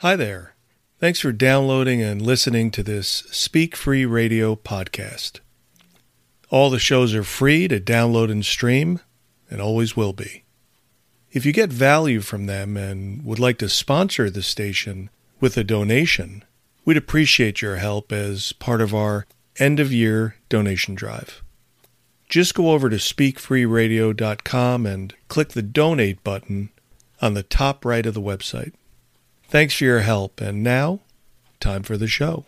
Hi there. Thanks for downloading and listening to this Speak Free Radio podcast. All the shows are free to download and stream, and always will be. If you get value from them and would like to sponsor the station with a donation, we'd appreciate your help as part of our end-of-year donation drive. Just go over to speakfreeradio.com and click the donate button on the top right of the website. Thanks for your help, and now, time for the show.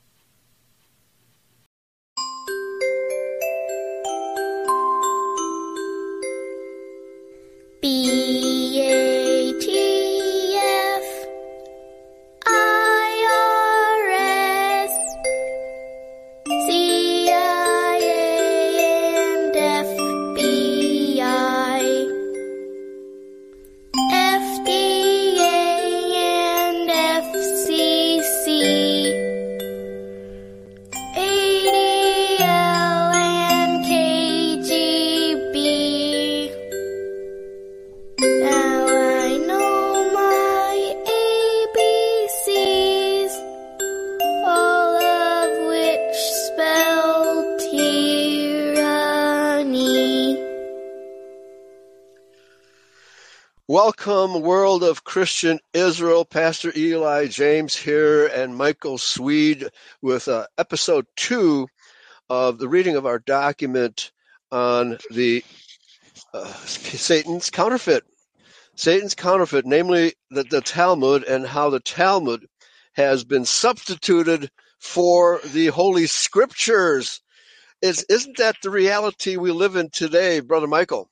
Welcome, world of Christian Israel. Pastor Eli James here and Michael Swede with episode 2 of the reading of our document on the Satan's counterfeit. Satan's counterfeit, namely the Talmud, and how the Talmud has been substituted for the Holy Scriptures. Isn't that the reality we live in today, Brother Michael?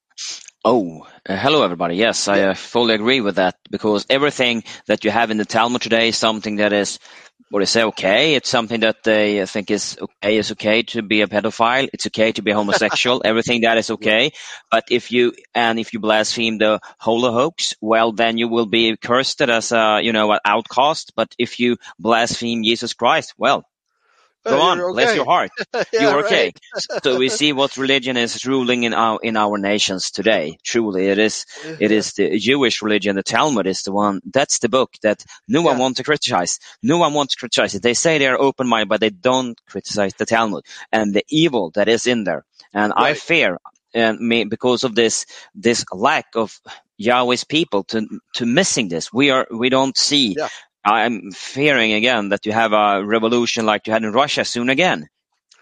Hello everybody. Yes, I fully agree with that, because everything that you have in the Talmud today is something that is, what do you say, okay? It's something that they think is okay. It's okay to be a pedophile. It's okay to be homosexual. Everything that is okay. But if you blaspheme the holy hoax, well, then you will be cursed as an outcast. But if you blaspheme Jesus Christ, well, go on, okay. bless your heart. Yeah, You're okay. Right. So we see what religion is ruling in our nations today. Truly, it is the Jewish religion. The Talmud is the one. That's the book that no one wants to criticize. No one wants to criticize it. They say they are open-minded, but they don't criticize the Talmud and the evil that is in there. And right. I fear, because of this lack of Yahweh's people to missing this. We don't see. Yeah. I'm fearing again that you have a revolution like you had in Russia soon again.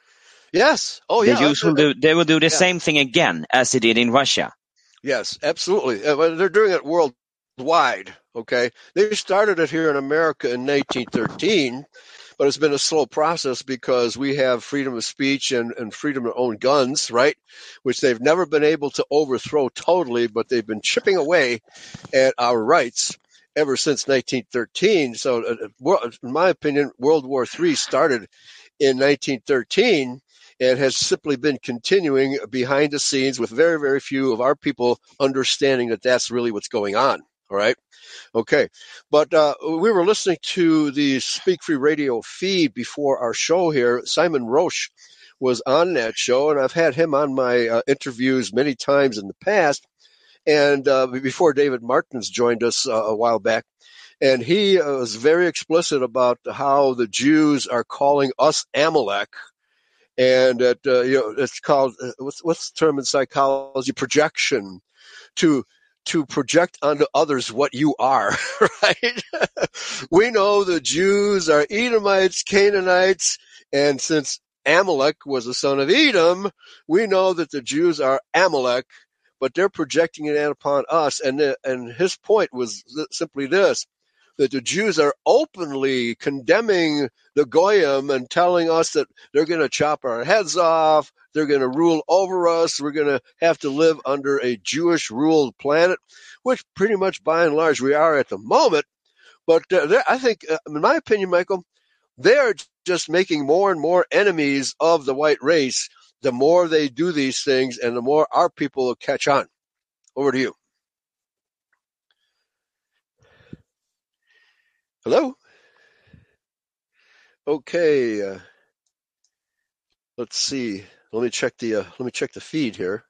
Yes. Oh, the yeah. Jews will do the same thing again as they did in Russia. Yes, absolutely. They're doing it worldwide. Okay, they started it here in America in 1913, but it's been a slow process because we have freedom of speech and freedom to own guns, right? Which they've never been able to overthrow totally, but they've been chipping away at our rights ever since 1913. So, in my opinion, World War III started in 1913 and has simply been continuing behind the scenes with very, very few of our people understanding that that's really what's going on. All right. Okay. But we were listening to the Speak Free Radio feed before our show here. Simon Roche was on that show, and I've had him on my interviews many times in the past. And before David Martins joined us a while back, and he was very explicit about how the Jews are calling us Amalek, and that it's called what's the term in psychology? Projection, to project onto others what you are. Right? We know the Jews are Edomites, Canaanites, and since Amalek was a son of Edom, we know that the Jews are Amalek. But they're projecting it upon us. And his point was simply this, that the Jews are openly condemning the Goyim and telling us that they're going to chop our heads off, they're going to rule over us, we're going to have to live under a Jewish-ruled planet, which pretty much by and large we are at the moment. But I think, in my opinion, Michael, they're just making more and more enemies of the white race the more they do these things, and the more our people will catch on. Over to you. Hello? Okay. Let's see. Let me check the feed here.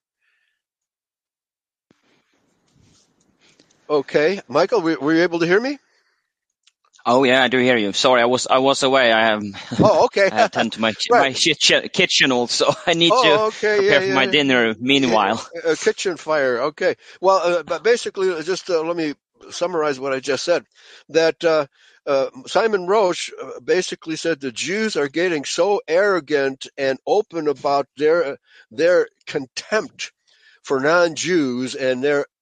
Okay, Michael, were you able to hear me? Oh yeah, I do hear you. Sorry, I was away. I have Okay. I have tend to my Right. kitchen also. I need to Okay. prepare for my dinner meanwhile. A kitchen fire. Okay. Well, but basically, just let me summarize what I just said. That Simon Roche basically said the Jews are getting so arrogant and open about their contempt for non-Jews and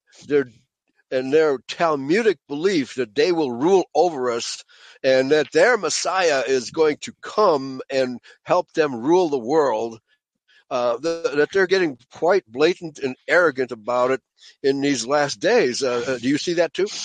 their Talmudic belief that they will rule over us and that their Messiah is going to come and help them rule the world, that they're getting quite blatant and arrogant about it in these last days. Do you see that too?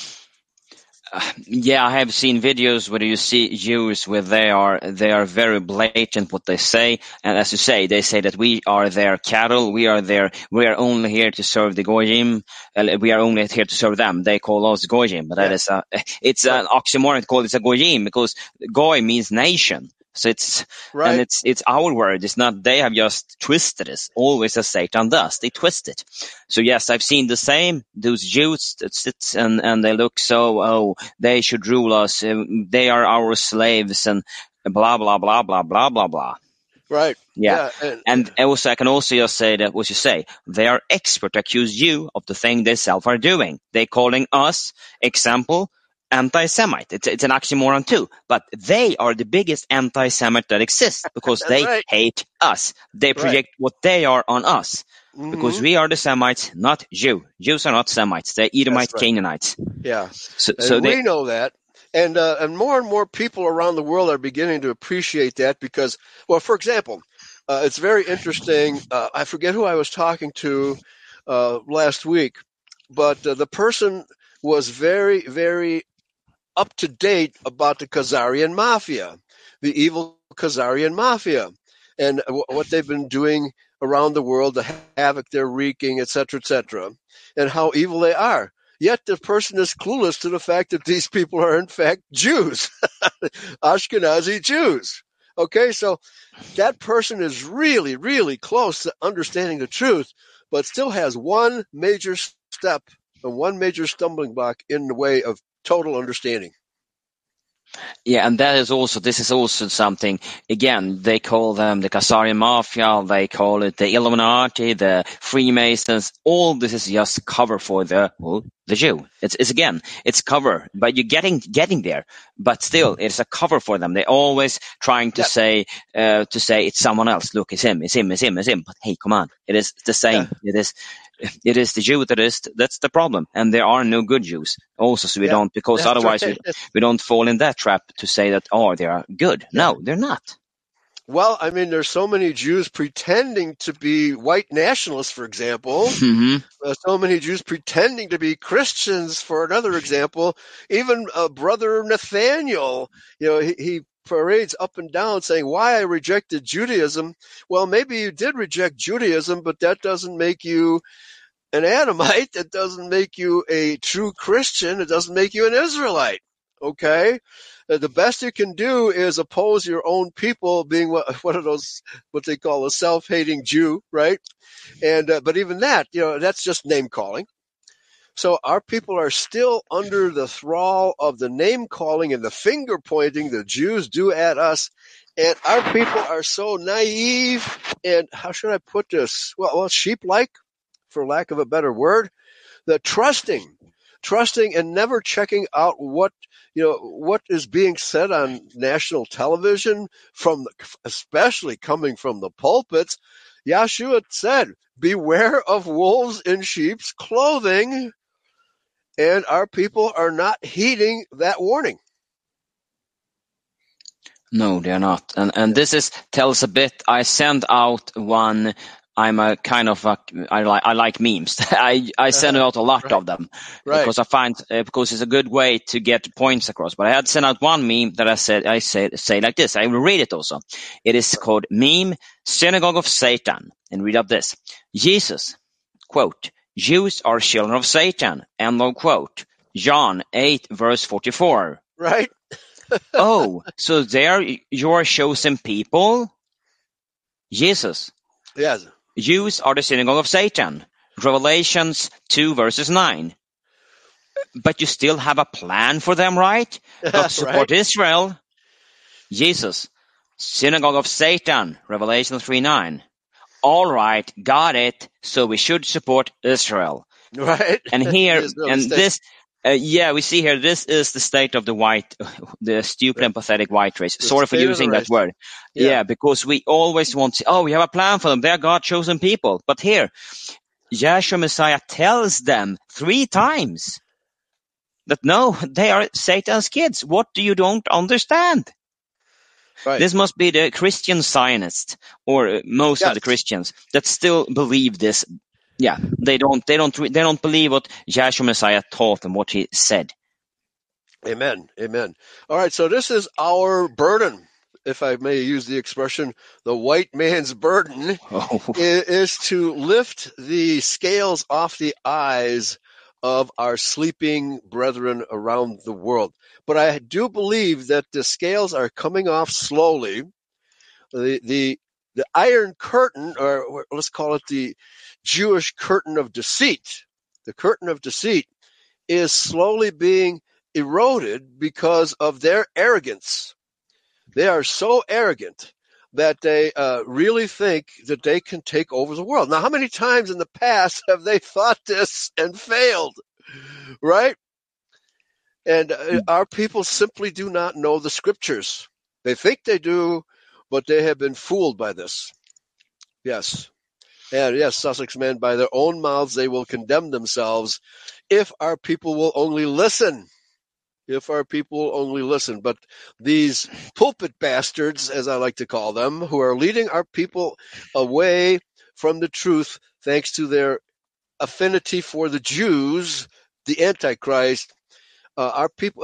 Yeah, I have seen videos where you see Jews where they are very blatant what they say, and as you say, they say that we are their cattle, we are only here to serve the goyim, we are only here to serve them. They call us goyim, but that is it's an oxymoron to call it a goyim because goy means nation. So it's right. And it's our word. It's not they have just twisted it. Always as Satan does, they twist it. So yes, I've seen the same. Those Jews that sit and they look so they should rule us. They are our slaves and blah blah blah blah blah blah blah. Right. Yeah. And also I can also just say that what you say, they are expert to accuse you of the thing they self are doing. They calling us example. Anti-Semite. It's an oxymoron too, but they are the biggest anti-Semite that exists because they hate us. They project what they are on us because we are the Semites, not Jew. Jews are not Semites. They're Edomite Canaanites. Yeah. So we know that. And more people around the world are beginning to appreciate that because, well, for example, it's very interesting. I forget who I was talking to last week, but the person was very, very up to date about the Khazarian Mafia, the evil Khazarian Mafia, and what they've been doing around the world, the havoc they're wreaking, etc., and how evil they are. Yet the person is clueless to the fact that these people are in fact Jews, Ashkenazi Jews. Okay, so that person is really, really close to understanding the truth, but still has one major step and one major stumbling block in the way of total understanding. Yeah, and this is also something, again, they call them the Khazarian Mafia, they call it the Illuminati, the Freemasons, all this is just cover for the Jew. It's cover, but you're getting there, but still, it's a cover for them. They're always trying to say it's someone else. Look, it's him. But hey, come on. It is the same. Yeah. It is the Jew that's the problem. And there are no good Jews also, so we don't, because otherwise we don't fall in that trap to say that, they are good. No, they're not. Well, I mean, there's so many Jews pretending to be white nationalists, for example. So many Jews pretending to be Christians, for another example. Even Brother Nathaniel, he parades up and down saying, why I rejected Judaism. Well, maybe you did reject Judaism, but that doesn't make you an Adamite. It doesn't make you a true Christian. It doesn't make you an Israelite. Okay? The best you can do is oppose your own people, being one of those, what they call a self-hating Jew, right? And but even that, that's just name calling. So our people are still under the thrall of the name calling and the finger pointing the Jews do at us. And our people are so naive and, how should I put this? Well, sheep-like, for lack of a better word, the trusting and never checking out what is being said on national television, especially coming from the pulpits. Yeshua said, beware of wolves in sheep's clothing. And our people are not heeding that warning. No, they're not. And this tells a bit. I send out one. I'm a kind of I like memes. I send out a lot of them because I find because it's a good way to get points across. But I had sent out one meme that I say like this. I will read it also. It is called Meme Synagogue of Satan, and read up this. Jesus, quote, Jews are children of Satan, end of quote. John 8 verse 44. Right. So there your chosen people. Jesus. Yes. Jews are the synagogue of Satan. Revelations 2 verses 9. But you still have a plan for them, right? God support Right. Israel. Jesus, synagogue of Satan, Revelation 3:9. All right, got it. So we should support Israel. Right. And here, The Israeli and state. this, we see here, this is the state of the stupid and pathetic white race. The Sorry for state of the using that race. word. Yeah. Yeah, because we always want to, we have a plan for them. They're God-chosen people. But here, Yahshua Messiah tells them 3 times that no, they are Satan's kids. What do you don't understand? Right. This must be the Christian Zionists, or most of the Christians that still believe this. Yeah, they don't believe what Yahshua Messiah taught and what he said. Amen. Amen. All right. So this is our burden, if I may use the expression. The white man's burden is to lift the scales off the eyes of our sleeping brethren around the world. But I do believe that the scales are coming off slowly. The Iron Curtain, or let's call it the Jewish curtain of deceit, the curtain of deceit is slowly being eroded because of their arrogance. They are so arrogant that they really think that they can take over the world. Now, how many times in the past have they thought this and failed, right? And our people simply do not know the scriptures. They think they do, but they have been fooled by this. Yes. And yes, Sussex men, by their own mouths they will condemn themselves if our people will only listen. If our people will only listen. But these pulpit bastards, as I like to call them, who are leading our people away from the truth thanks to their affinity for the Jews, the Antichrist, our people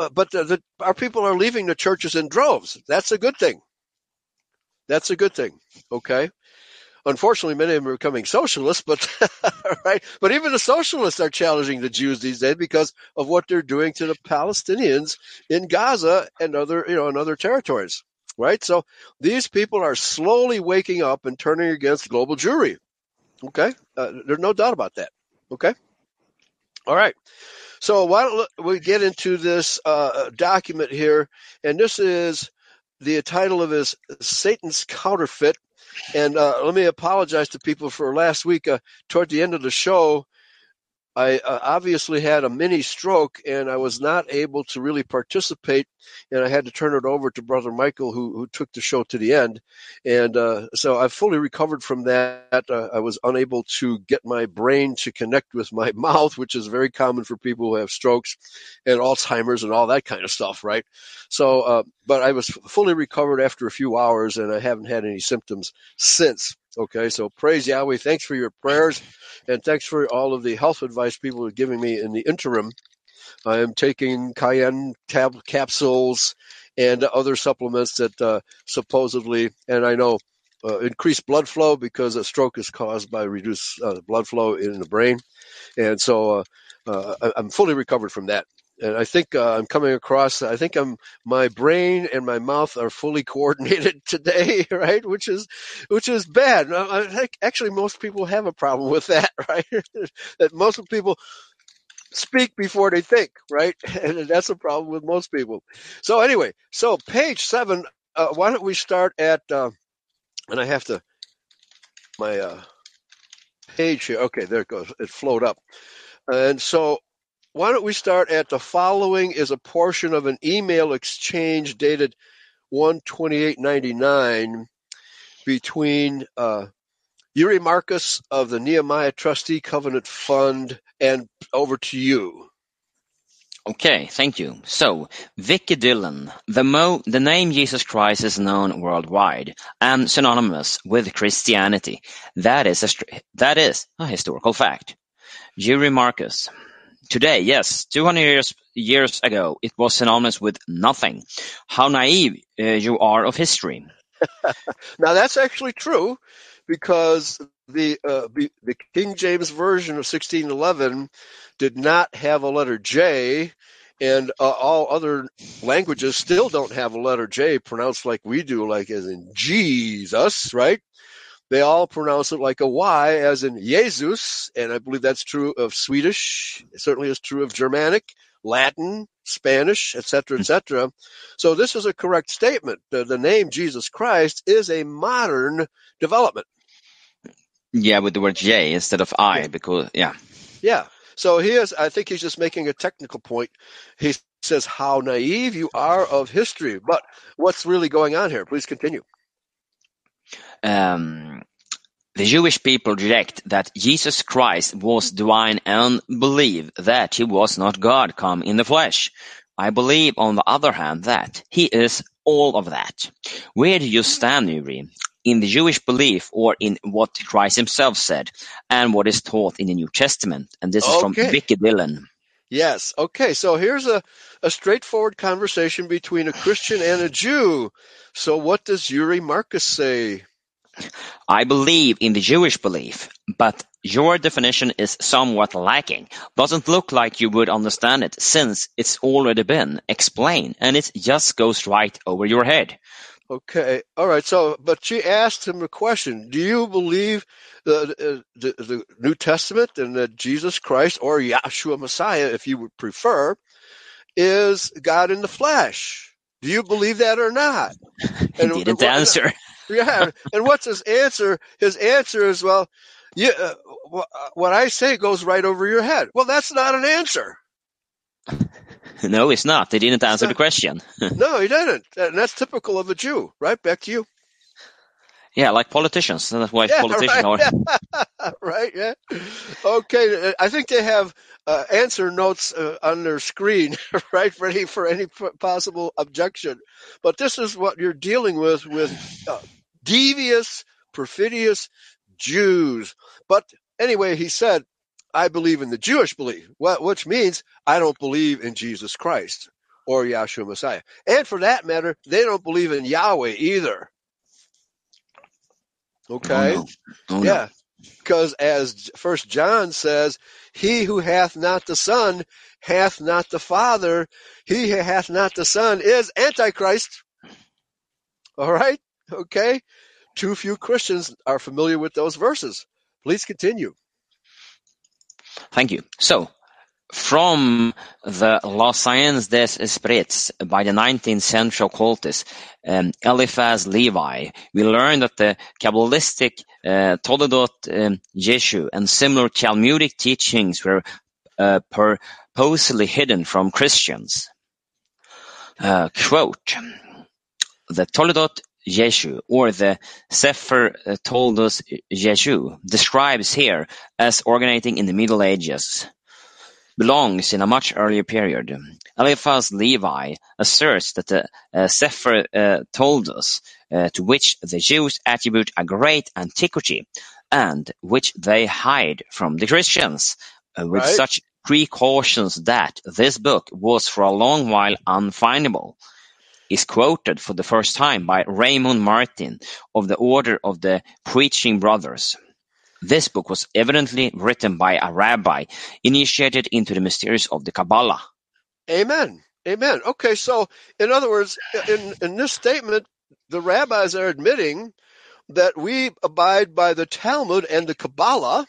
are leaving the churches in droves. That's a good thing. That's a good thing. Okay. Unfortunately, many of them are becoming socialists, but right. But even the socialists are challenging the Jews these days because of what they're doing to the Palestinians in Gaza and other territories. Right. So these people are slowly waking up and turning against global Jewry. Okay. There's no doubt about that. Okay. All right. So why don't we get into this document here? And this is the title of is Satan's Counterfeit. And let me apologize to people for last week. Toward the end of the show, I obviously had a mini stroke, and I was not able to really participate, and I had to turn it over to Brother Michael, who took the show to the end. And so I've fully recovered from that. I was unable to get my brain to connect with my mouth, which is very common for people who have strokes and Alzheimer's and all that kind of stuff, right? So, but I was fully recovered after a few hours, and I haven't had any symptoms since. Okay, so praise Yahweh. Thanks for your prayers, and thanks for all of the health advice people are giving me in the interim. I am taking cayenne capsules and other supplements that supposedly, and I know, increase blood flow because a stroke is caused by reduced blood flow in the brain. And so I'm fully recovered from that. And I think I'm coming across, my brain and my mouth are fully coordinated today, right? Which is bad. I think actually most people have a problem with that, right? That most people speak before they think, right? And that's a problem with most people. So anyway, so page 7, why don't we start at, and I have to, my page here. Okay, there it goes. It flowed up. And so why don't we start at the following is a portion of an email exchange dated 1/28/99 between Yuri Marcus of the Nehemiah Trustee Covenant Fund, and over to you. Okay, thank you. So, Vicky Dillon, the name Jesus Christ is known worldwide and synonymous with Christianity. That is a historical fact. Yuri Marcus. Today, yes, 200 years ago, it was synonymous with nothing. How naive you are of history. Now that's actually true, because the King James Version of 1611 did not have a letter J, and all other languages still don't have a letter J pronounced like we do, like as in Jesus, right? They all pronounce it like a Y, as in Jesus, and I believe that's true of Swedish. It certainly is true of Germanic, Latin, Spanish, etc., etc. So this is a correct statement. The name Jesus Christ is a modern development. Yeah, with the word J instead of I, Yeah. because, yeah. Yeah. So I think he's just making a technical point. He says how naive you are of history. But what's really going on here? Please continue. The Jewish people reject that Jesus Christ was divine and believe that he was not God come in the flesh. I believe, on the other hand, that he is all of that. Where do you stand, Uri? In the Jewish belief, or in what Christ himself said, and what is taught in the New Testament? And this is from Vicky Dillon. Yes. Okay. So here's a straightforward conversation between a Christian and a Jew. So what does Uri Marcus say? I believe in the Jewish belief, but your definition is somewhat lacking. Doesn't look like you would understand it, since it's already been explained, and it just goes right over your head. Okay. All right. So, but she asked him a question. Do you believe the New Testament and that Jesus Christ, or Yahshua Messiah, if you would prefer, is God in the flesh? Do you believe that or not? He didn't answer. Yeah. And what's his answer? His answer is, well, yeah, what I say goes right over your head. Well, that's not an answer. No, it's not. They didn't answer the question. No, he didn't. And that's typical of a Jew, right? Back to you. Yeah, like politicians. That's why politicians are. Right, yeah. Okay, I think they have answer notes on their screen, right, ready for any possible objection. But this is what you're dealing with devious, perfidious Jews. But anyway, he said, I believe in the Jewish belief, which means I don't believe in Jesus Christ or Yahshua Messiah. And for that matter, they don't believe in Yahweh either. Okay? Oh, no. Yeah. Because as 1 John says, he who hath not the Son hath not the Father. He who hath not the Son is Antichrist. All right? Okay? Too few Christians are familiar with those verses. Please continue. Thank you. So, from the La Science des Esprits by the 19th century occultist Eliphaz Levi, we learn that the Kabbalistic Toledot Yeshu and similar Talmudic teachings were purposely hidden from Christians. Quote, the Toledot Yeshu, or the Sefer Toldot Yeshu, describes here as originating in the Middle Ages, belongs in a much earlier period. Eliphaz Levi asserts that the Sefer Toldot, to which the Jews attribute a great antiquity, and which they hide from the Christians, with such precautions that this book was for a long while unfindable, is quoted for the first time by Raymond Martin of the Order of the Preaching Brothers. This book was evidently written by a rabbi initiated into the mysteries of the Kabbalah. Amen. Amen. Okay, so in other words, in this statement, the rabbis are admitting that we abide by the Talmud and the Kabbalah,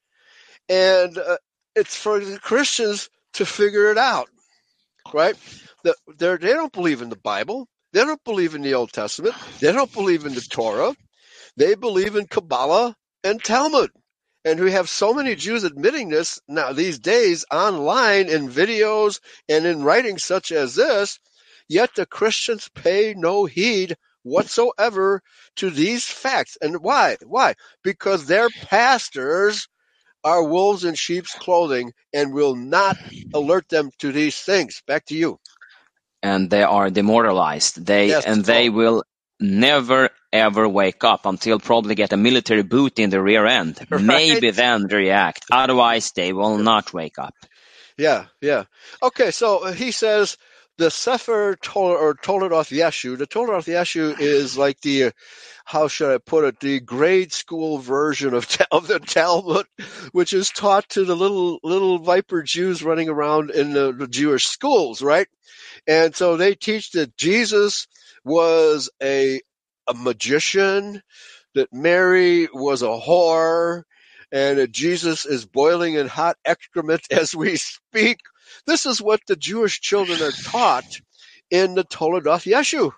and it's for the Christians to figure it out, right? They don't believe in the Bible. They don't believe in the Old Testament. They don't believe in the Torah. They believe in Kabbalah and Talmud. And we have so many Jews admitting this now these days online in videos and in writings such as this, yet the Christians pay no heed whatsoever to these facts. And why? Why? Because their pastors are wolves in sheep's clothing and will not alert them to these things. Back to you. And they are demoralized. They will never ever wake up until probably get a military boot in the rear end. Right. Maybe then react. Otherwise, they will not wake up. Yeah. Okay, so he says the Sefer Toledot Yeshu. The Toledot Yeshu is like the, how should I put it, the grade school version of the Talmud, which is taught to the little viper Jews running around in the Jewish schools, right? And so they teach that Jesus was a magician, that Mary was a whore, and that Jesus is boiling in hot excrement as we speak. This is what the Jewish children are taught in the Toledoth Yeshu.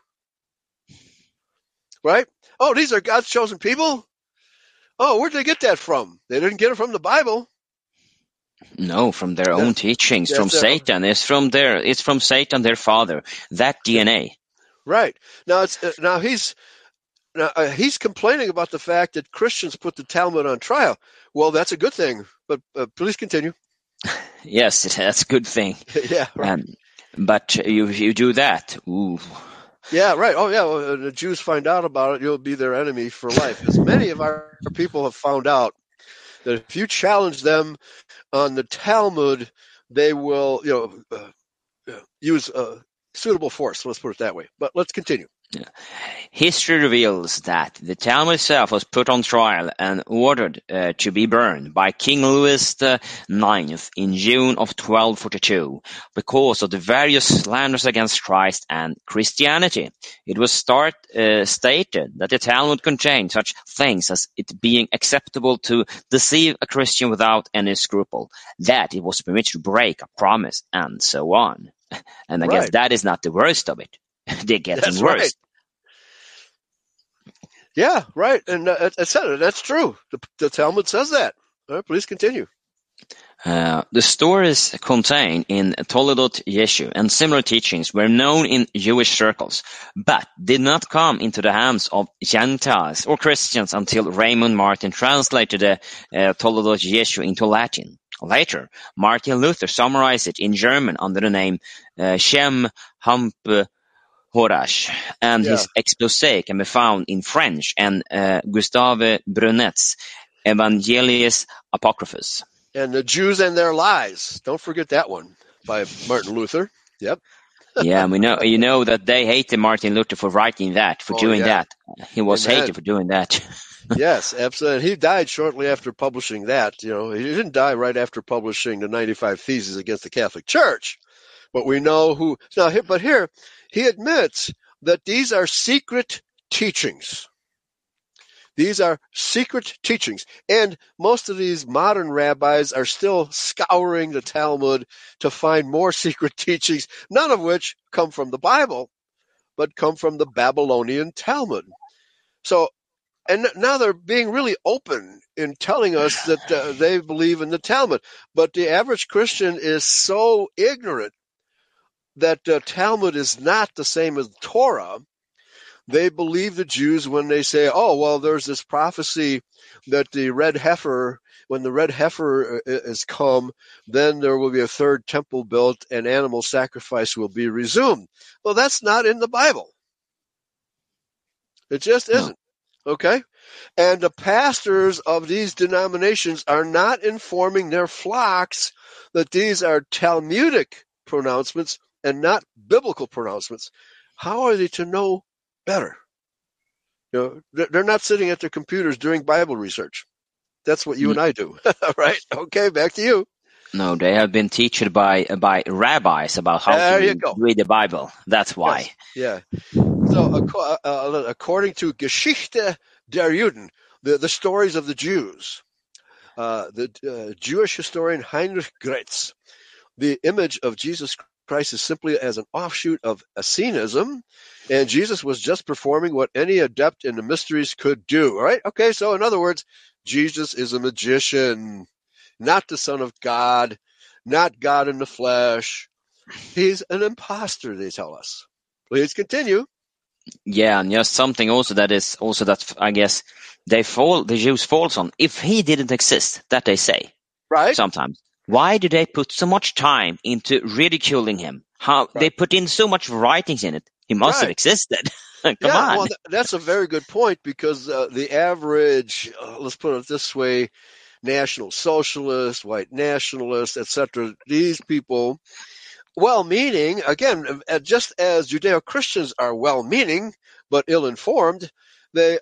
Right? Oh, these are God's chosen people? Oh, where'd they get that from? They didn't get it from the Bible. No, from their own teachings, from Satan. It's from Satan, their father. That DNA. Right. Now he's complaining about the fact that Christians put the Talmud on trial. Well, that's a good thing, but please continue. Yes, that's a good thing. Yeah, right. But you do that. Ooh. Yeah, right. Oh, yeah. Well, the Jews find out about it, you'll be their enemy for life. As many of our people have found out that if you challenge them on the Talmud, they will, use suitable force. Let's put it that way. But let's continue. History reveals that the Talmud itself was put on trial and ordered to be burned by King Louis IX in June of 1242 because of the various slanders against Christ and Christianity. It was stated that the Talmud contained such things as it being acceptable to deceive a Christian without any scruple, that it was permitted to break a promise, and so on. And I guess that is not the worst of it. They're getting worse. Right. Yeah, right. And that's true. The Talmud says that. All right, please continue. The stories contained in Toledoth Yeshu and similar teachings were known in Jewish circles, but did not come into the hands of Gentiles or Christians until Raymond Martin translated the Toledoth Yeshu into Latin. Later, Martin Luther summarized it in German under the name Shem Hamp Horace, and his exposé can be found in French and Gustave Brunet's Evangelius Apocryphus. And the Jews and their lies. Don't forget that one by Martin Luther. Yep. Yeah, we know. You know that they hated Martin Luther for writing that, for doing that. He was hated for doing that. Yes, absolutely. He died shortly after publishing that. He didn't die right after publishing the 95 Theses against the Catholic Church. But we know who. But here, he admits that these are secret teachings. These are secret teachings. And most of these modern rabbis are still scouring the Talmud to find more secret teachings, none of which come from the Bible, but come from the Babylonian Talmud. So, and now they're being really open in telling us that they believe in the Talmud. But the average Christian is so ignorant that the Talmud is not the same as Torah. They believe the Jews when they say, oh, well, there's this prophecy that when the red heifer is come, then there will be a third temple built and animal sacrifice will be resumed. Well, that's not in the Bible. It just isn't. Okay? And the pastors of these denominations are not informing their flocks that these are Talmudic pronouncements and not biblical pronouncements. How are they to know better? They're not sitting at their computers doing Bible research. That's what you and I do. Right? Okay, back to you. No, they have been taught by rabbis about how to read the Bible. That's why. Yes. Yeah. So according to Geschichte der Juden, the stories of the Jews, the Jewish historian Heinrich Graetz, the image of Jesus Christ is simply as an offshoot of Essenism, and Jesus was just performing what any adept in the mysteries could do. All right? Okay, so in other words, Jesus is a magician, not the Son of God, not God in the flesh. He's an imposter, they tell us. Please continue. Yeah, and just something also that I guess the Jews falls on. If he didn't exist, that they say. Right. Sometimes. Why do they put so much time into ridiculing him? They put in so much writings in it. He must have existed. Come on. Well, that's a very good point because the average, let's put it this way, National Socialist, white nationalist, etc., these people, well-meaning, again, just as Judeo-Christians are well-meaning but ill-informed, they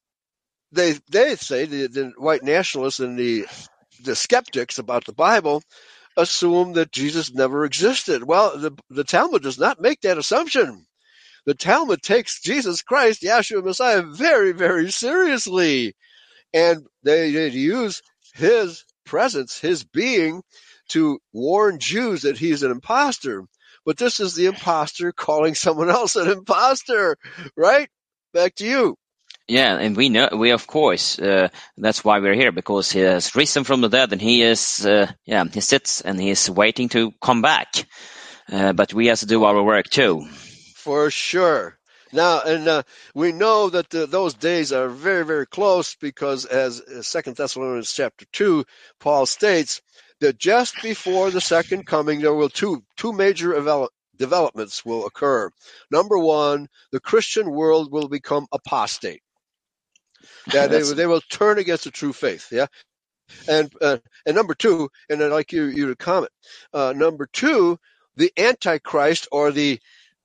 say the white nationalists and the skeptics about the Bible assume that Jesus never existed. Well, the Talmud does not make that assumption. the Talmud takes Jesus Christ, Yahshua Messiah, very, very seriously. And they use his presence, his being, to warn Jews that he's an imposter. But this is the imposter calling someone else an imposter, right? Back to you. Yeah, and we of course, that's why we're here, because he has risen from the dead, and he is, he sits and he is waiting to come back. But we have to do our work too. For sure. Now, and we know that those days are very, very close, because as 2 Thessalonians chapter 2, Paul states that just before the second coming, there will two major developments will occur. Number one, the Christian world will become apostate. That they will turn against the true faith. Yeah. And number two, and I'd like you to comment. Number two, the Antichrist, or the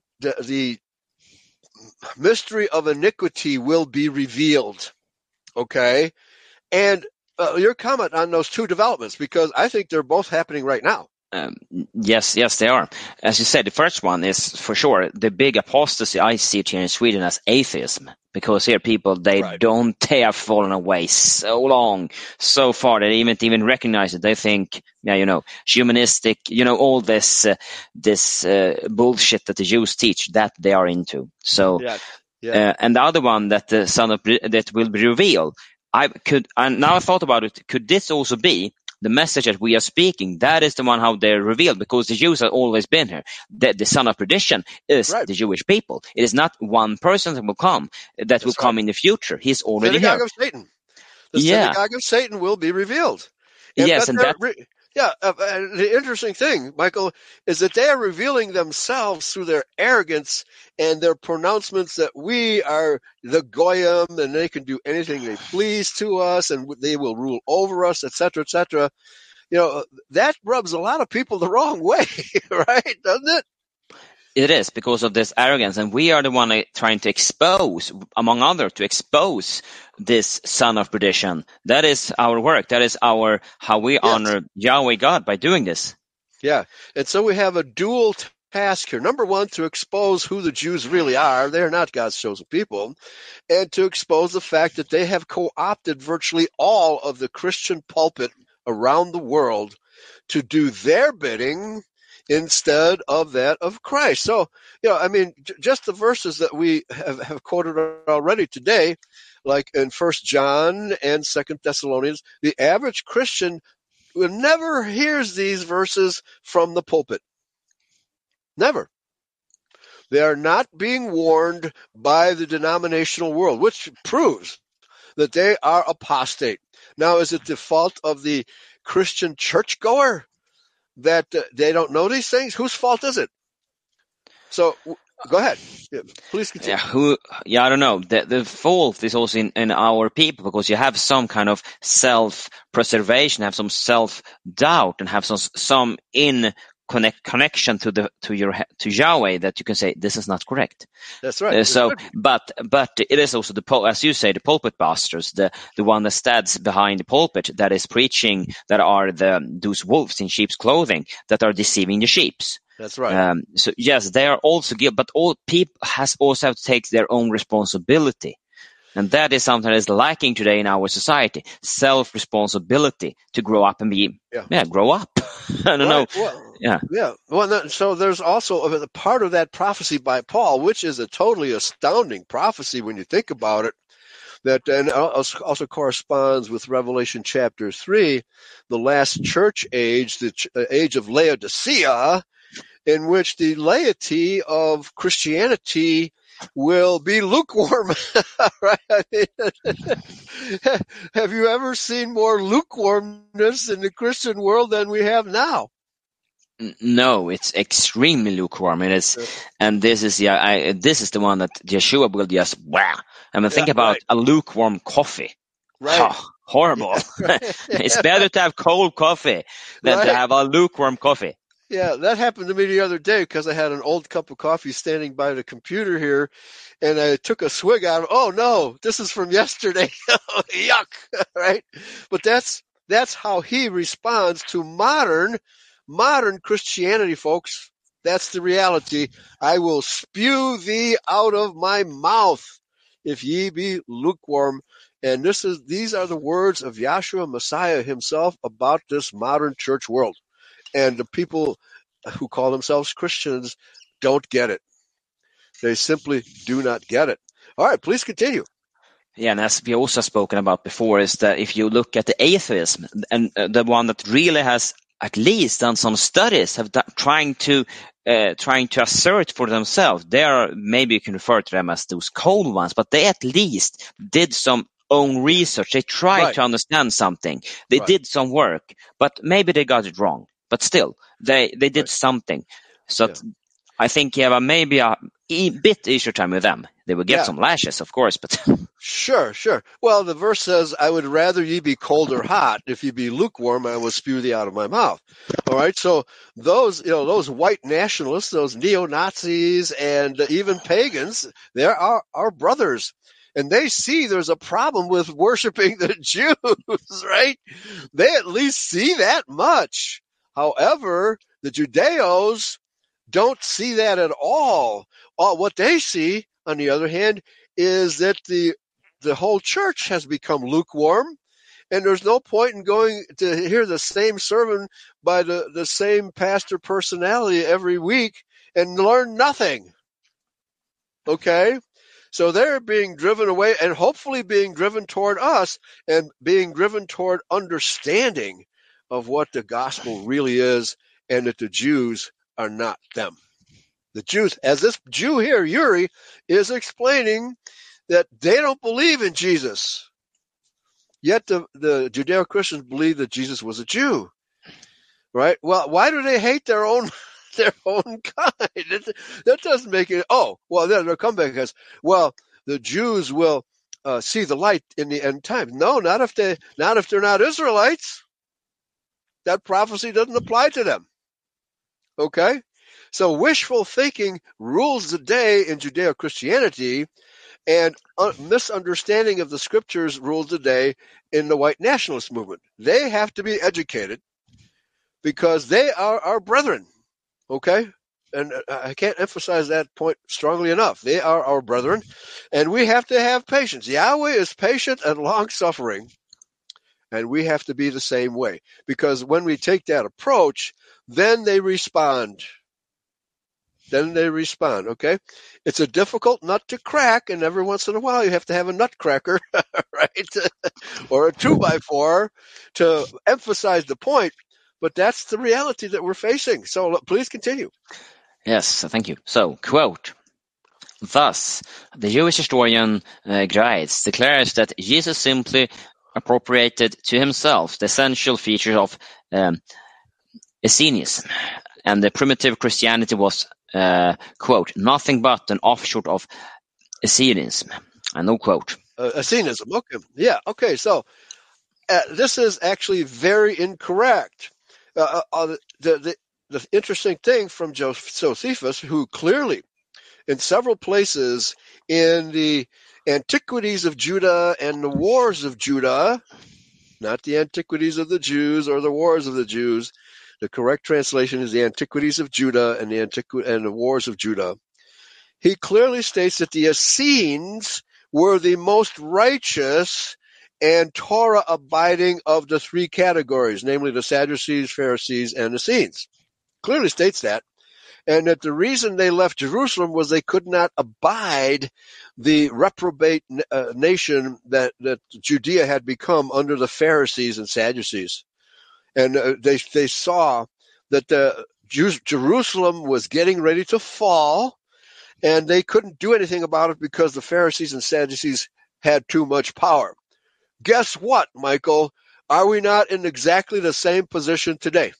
mystery of iniquity, will be revealed. Okay, and your comment on those two developments, because I think they're both happening right now. Yes, they are. As you said, the first one is for sure the big apostasy. I see it here in Sweden as atheism, because here people, they have fallen away so long, so far, they even recognize it. They think, humanistic, all this bullshit that the Jews teach, that they are into. So, and the other one, that the Son of that will be revealed. Now I thought about it. Could this also be the message that we are speaking? That is the one how they're revealed, because the Jews have always been here. The son of perdition is the Jewish people. It is not one person that will come, come in the future. He's already synagogue here. Of Satan. The synagogue of Satan will be revealed. The interesting thing, Michael, is that they are revealing themselves through their arrogance and their pronouncements that we are the Goyim, and they can do anything they please to us, and they will rule over us, etc., etc. That rubs a lot of people the wrong way, right? Doesn't it? It is, because of this arrogance, and we are the one trying to expose, among others, this son of perdition. That is our work. That is how we honor Yahweh God, by doing this. Yeah, and so we have a dual task here. Number one, to expose who the Jews really are. They're not God's chosen people. And to expose the fact that they have co-opted virtually all of the Christian pulpit around the world to do their bidding instead of that of Christ. So, just the verses that we have quoted already today, like in 1 John and 2 Thessalonians, the average Christian never hears these verses from the pulpit. Never. They are not being warned by the denominational world, which proves that they are apostate. Now, is it the fault of the Christian churchgoer that they don't know these things? Whose fault is it? So, go ahead. Yeah, please continue. I don't know. The fault is also in our people, because you have some kind of self-preservation, have some self-doubt, and have some connection to Yahweh, that you can say this is not correct. That's right. But it is also as you say, the pulpit pastors, the one that stands behind the pulpit, that is preaching, that are those wolves in sheep's clothing that are deceiving the sheep. That's right. So yes, they are also guilty, but all people also have to take their own responsibility. And that is something that is lacking today in our society. Self-responsibility to grow up and grow up. I don't know. Well, so there's also a part of that prophecy by Paul, which is a totally astounding prophecy when you think about it, that and also corresponds with Revelation chapter 3, the last church age, the age of Laodicea, in which the laity of Christianity will be lukewarm. Right? Have you ever seen more lukewarmness in the Christian world than we have now? No, it's extremely lukewarm. It is, and this is the one that Yeshua will just think about a lukewarm coffee. Right. Oh, horrible. It's better to have cold coffee than to have a lukewarm coffee. Yeah, that happened to me the other day, because I had an old cup of coffee standing by the computer here, and I took a swig out of it. Oh no, this is from yesterday. Yuck, right? But that's how he responds to modern Christianity, folks. That's the reality. I will spew thee out of my mouth if ye be lukewarm. And these are the words of Yahshua Messiah himself about this modern church world. And the people who call themselves Christians don't get it. They simply do not get it. All right, please continue. Yeah, and as we also spoken about before, is that if you look at the atheism, and the one that really has at least done some studies, trying to assert for themselves, they are, maybe you can refer to them as those cold ones, but they at least did some own research. They tried to understand something. They did some work, but maybe they got it wrong. But still, they did something. So I think maybe a bit easier time with them. They would get some lashes, of course, but Sure. Well, the verse says, I would rather ye be cold or hot. If ye be lukewarm, I will spew thee out of my mouth. All right. So those white nationalists, those neo-Nazis and even pagans, they're our brothers. And they see there's a problem with worshiping the Jews, right? They at least see that much. However, the Judeos don't see that at all. What they see, on the other hand, is that the whole church has become lukewarm, and there's no point in going to hear the same sermon by the same pastor personality every week and learn nothing. Okay? So they're being driven away and hopefully being driven toward us and being driven toward understanding of what the gospel really is, and that the Jews are not them. The Jews, as this Jew here, Yuri, is explaining that they don't believe in Jesus. Yet the Judeo-Christians believe that Jesus was a Jew. Right? Well, why do they hate their own kind? That doesn't make it. Oh, well, then they'll come back as, well, the Jews will see the light in the end time. No, not if they're not Israelites. That prophecy doesn't apply to them. Okay? So wishful thinking rules the day in Judeo-Christianity, and misunderstanding of the scriptures rules the day in the white nationalist movement. They have to be educated because they are our brethren. Okay? And I can't emphasize that point strongly enough. They are our brethren, and we have to have patience. Yahweh is patient and long-suffering, and we have to be the same way. Because when we take that approach, then they respond. Okay? It's a difficult nut to crack, and every once in a while you have to have a nutcracker, right? Or a 2x4 to emphasize the point. But that's the reality that we're facing. So please continue. Yes, thank you. So, quote, thus, the Jewish historian Graetz declares that Jesus simply appropriated to himself the essential features of Essenism, and the primitive Christianity was, quote, nothing but an offshoot of Essenism. No quote. Essenism, okay. Yeah, okay, so this is actually very incorrect. The interesting thing from Josephus, who clearly, in several places in the Antiquities of Judah and the Wars of Judah, not the Antiquities of the Jews or the Wars of the Jews, the correct translation is the Antiquities of Judah and the Wars of Judah. He clearly states that the Essenes were the most righteous and Torah-abiding of the three categories, namely the Sadducees, Pharisees, and Essenes. Clearly states that. And that the reason they left Jerusalem was they could not abide the reprobate nation that Judea had become under the Pharisees and Sadducees. And they saw that Jerusalem was getting ready to fall, and they couldn't do anything about it because the Pharisees and Sadducees had too much power. Guess what, Michael? Are we not in exactly the same position today?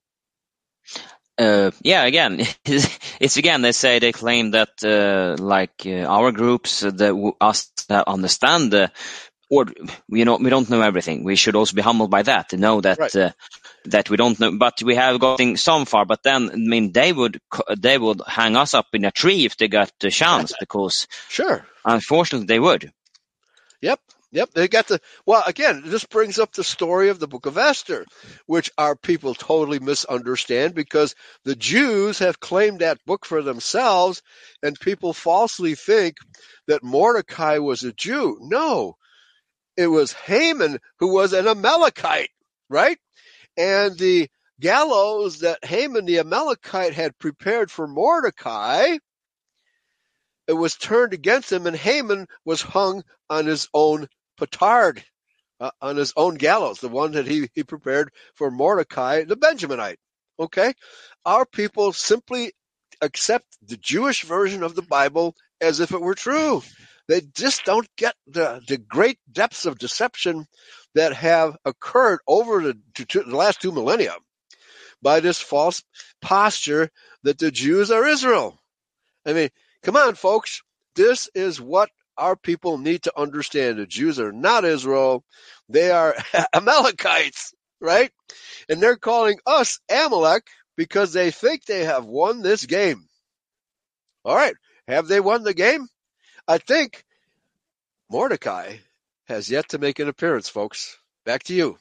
Again, it's again, they claim that, our groups, us that understand or we don't know everything. We should also be humbled by that, to know that, right. That we don't know, but we have gotten some far. But then, I mean, they would hang us up in a tree if they got the chance, because sure, unfortunately they would. Yep. Yep, they got the. Well, again, this brings up the story of the book of Esther, which our people totally misunderstand because the Jews have claimed that book for themselves, and people falsely think that Mordecai was a Jew. No, it was Haman who was an Amalekite, right? And the gallows that Haman the Amalekite had prepared for Mordecai, it was turned against him, and Haman was hung on his own petard, on his own gallows, the one that he prepared for Mordecai, the Benjaminite. Okay? Our people simply accept the Jewish version of the Bible as if it were true. They just don't get the great depths of deception that have occurred over the last 2 millennia by this false posture that the Jews are Israel. I mean, come on, folks. This is what our people need to understand. The Jews are not Israel. They are Amalekites, right? And they're calling us Amalek because they think they have won this game. All right. Have they won the game? I think Mordecai has yet to make an appearance, folks. Back to you.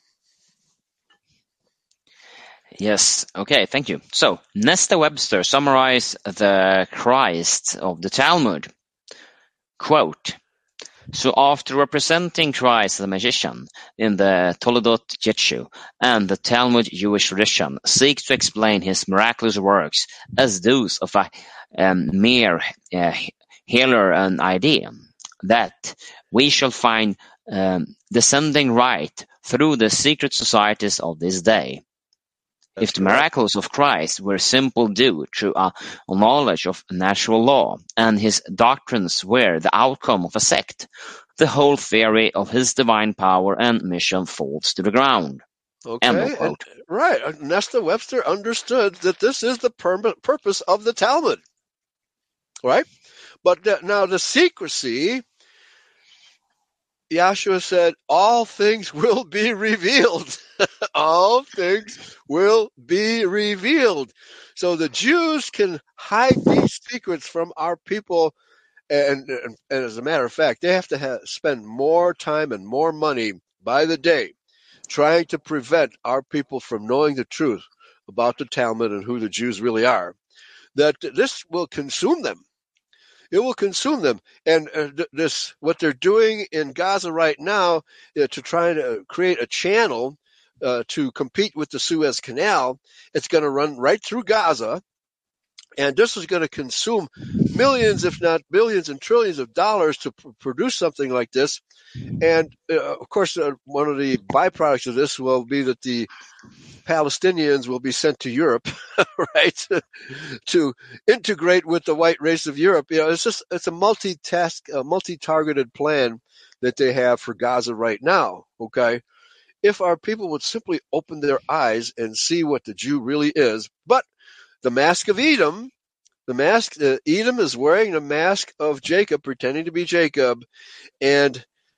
Yes. Okay. Thank you. So, Nesta Webster summarized the Christ of the Talmud. Quote, so after representing Christ the magician in the Toledot Yeshu and the Talmud Jewish tradition seek to explain his miraculous works as those of a mere healer an idea that we shall find descending right through the secret societies of this day. If the miracles of Christ were simple due to a knowledge of natural law, and his doctrines were the outcome of a sect, the whole theory of his divine power and mission falls to the ground. Okay, right. Nesta Webster understood that this is the purpose of the Talmud, right? But now the secrecy, Yahshua said, all things will be revealed. All things will be revealed. So the Jews can hide these secrets from our people. And as a matter of fact, they have to spend more time and more money by the day trying to prevent our people from knowing the truth about the Talmud and who the Jews really are, that this will consume them. It will consume them. And what they're doing in Gaza right now to try to create a channel to compete with the Suez Canal, it's going to run right through Gaza. And this is going to consume millions, if not billions and trillions of dollars to produce something like this. And, of course, one of the byproducts of this will be that the Palestinians will be sent to Europe, right, to integrate with the white race of Europe. It's a multi-targeted plan that they have for Gaza right now, okay? If our people would simply open their eyes and see what the Jew really is. But the mask of Edom, Edom is wearing the mask of Jacob, pretending to be Jacob. And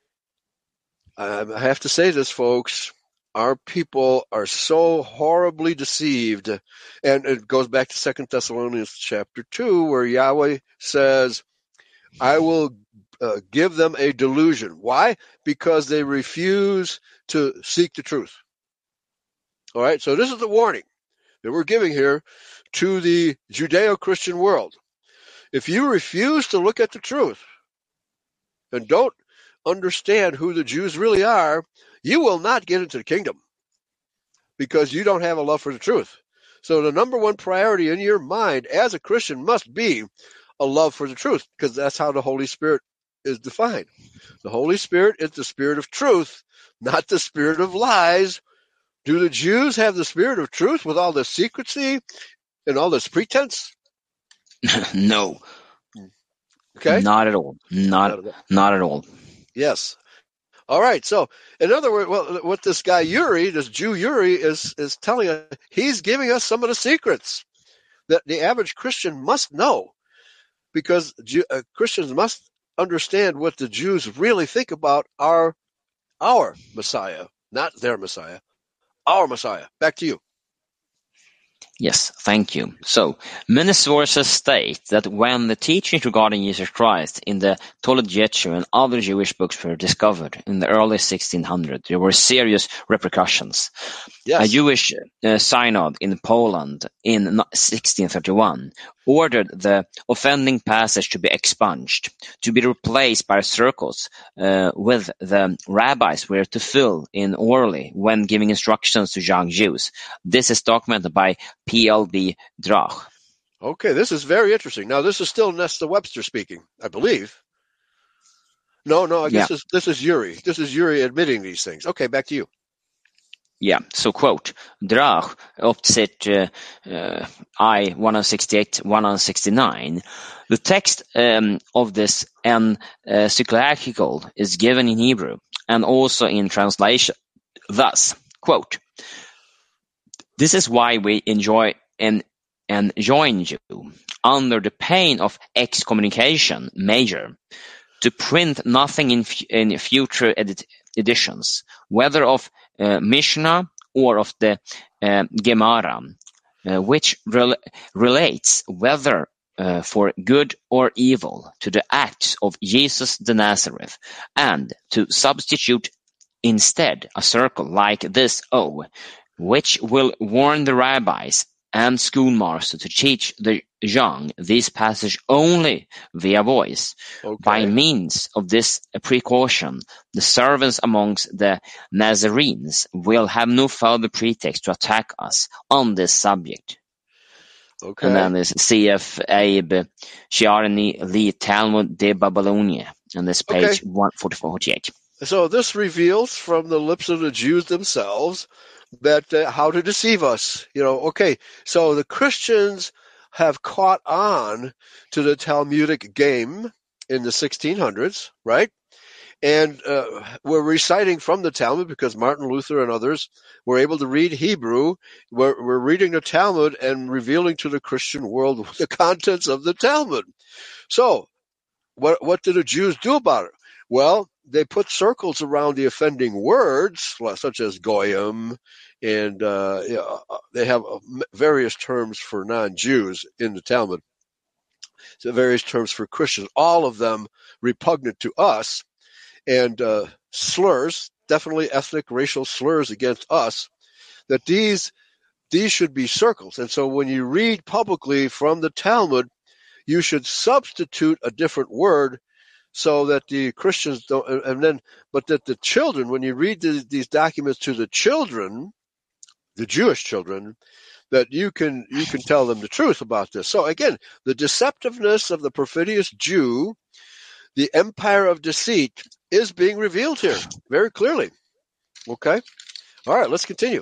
I have to say this, folks. Our people are so horribly deceived. And it goes back to 2 Thessalonians chapter 2, where Yahweh says, I will give them a delusion. Why? Because they refuse to seek the truth. All right, so this is the warning that we're giving here to the Judeo-Christian world. If you refuse to look at the truth and don't understand who the Jews really are, you will not get into the kingdom because you don't have a love for the truth. So the number one priority in your mind as a Christian must be a love for the truth, because that's how the Holy Spirit is defined. The Holy Spirit is the spirit of truth, not the spirit of lies. Do the Jews have the spirit of truth with all this secrecy and all this pretense? No. Okay? Not at all. Not at all. Yes. All right. So, in other words, what this guy Uri, this Jew Uri, is telling us, he's giving us some of the secrets that the average Christian must know, because Christians must understand what the Jews really think about our Messiah, not their Messiah, our Messiah. Back to you. Yes, thank you. So, many sources state that when the teachings regarding Jesus Christ in the Talmud and other Jewish books were discovered in the early 1600s, there were serious repercussions. Yes. A Jewish synod in Poland in 1631 ordered the offending passage to be expunged, to be replaced by circles with the rabbis were to fill in orally when giving instructions to young Jews. This is documented by P.L.B. Drach. Okay, this is very interesting. Now, this is still Nesta Webster speaking, I believe. No, I guess this is Uri. This is Uri admitting these things. Okay, back to you. Yeah, so quote, Drach opposite I-168-169. The text of this encyclical is given in Hebrew and also in translation. Thus, quote, this is why we enjoin you, under the pain of excommunication major, to print nothing in future editions, whether of Mishnah or of the Gemara, which relates whether for good or evil to the acts of Jesus the Nazareth, and to substitute instead a circle like this O, which will warn the rabbis and schoolmaster to teach the young this passage only via voice. Okay. By means of this precaution, the servants amongst the Nazarenes will have no further pretext to attack us on this subject. Okay. And then there's C.F. Abe Shiarni Lee Talmud de Babylonia, and this page 144-48. So this reveals from the lips of the Jews themselves that how to deceive us. Okay, so the Christians have caught on to the Talmudic game in the 1600s, right? And we're reciting from the Talmud because Martin Luther and others were able to read Hebrew. We're reading the Talmud and revealing to the Christian world the contents of the Talmud. So what did the Jews do about it? Well, they put circles around the offending words, such as goyim, and they have various terms for non-Jews in the Talmud. So various terms for Christians, all of them repugnant to us, and slurs, definitely ethnic, racial slurs against us, that these should be circles. And so when you read publicly from the Talmud, you should substitute a different word so that the Christians don't, but that the children, when you read these documents to the children, the Jewish children, that you can tell them the truth about this. So again, the deceptiveness of the perfidious Jew, the empire of deceit, is being revealed here very clearly. Okay? All right, let's continue.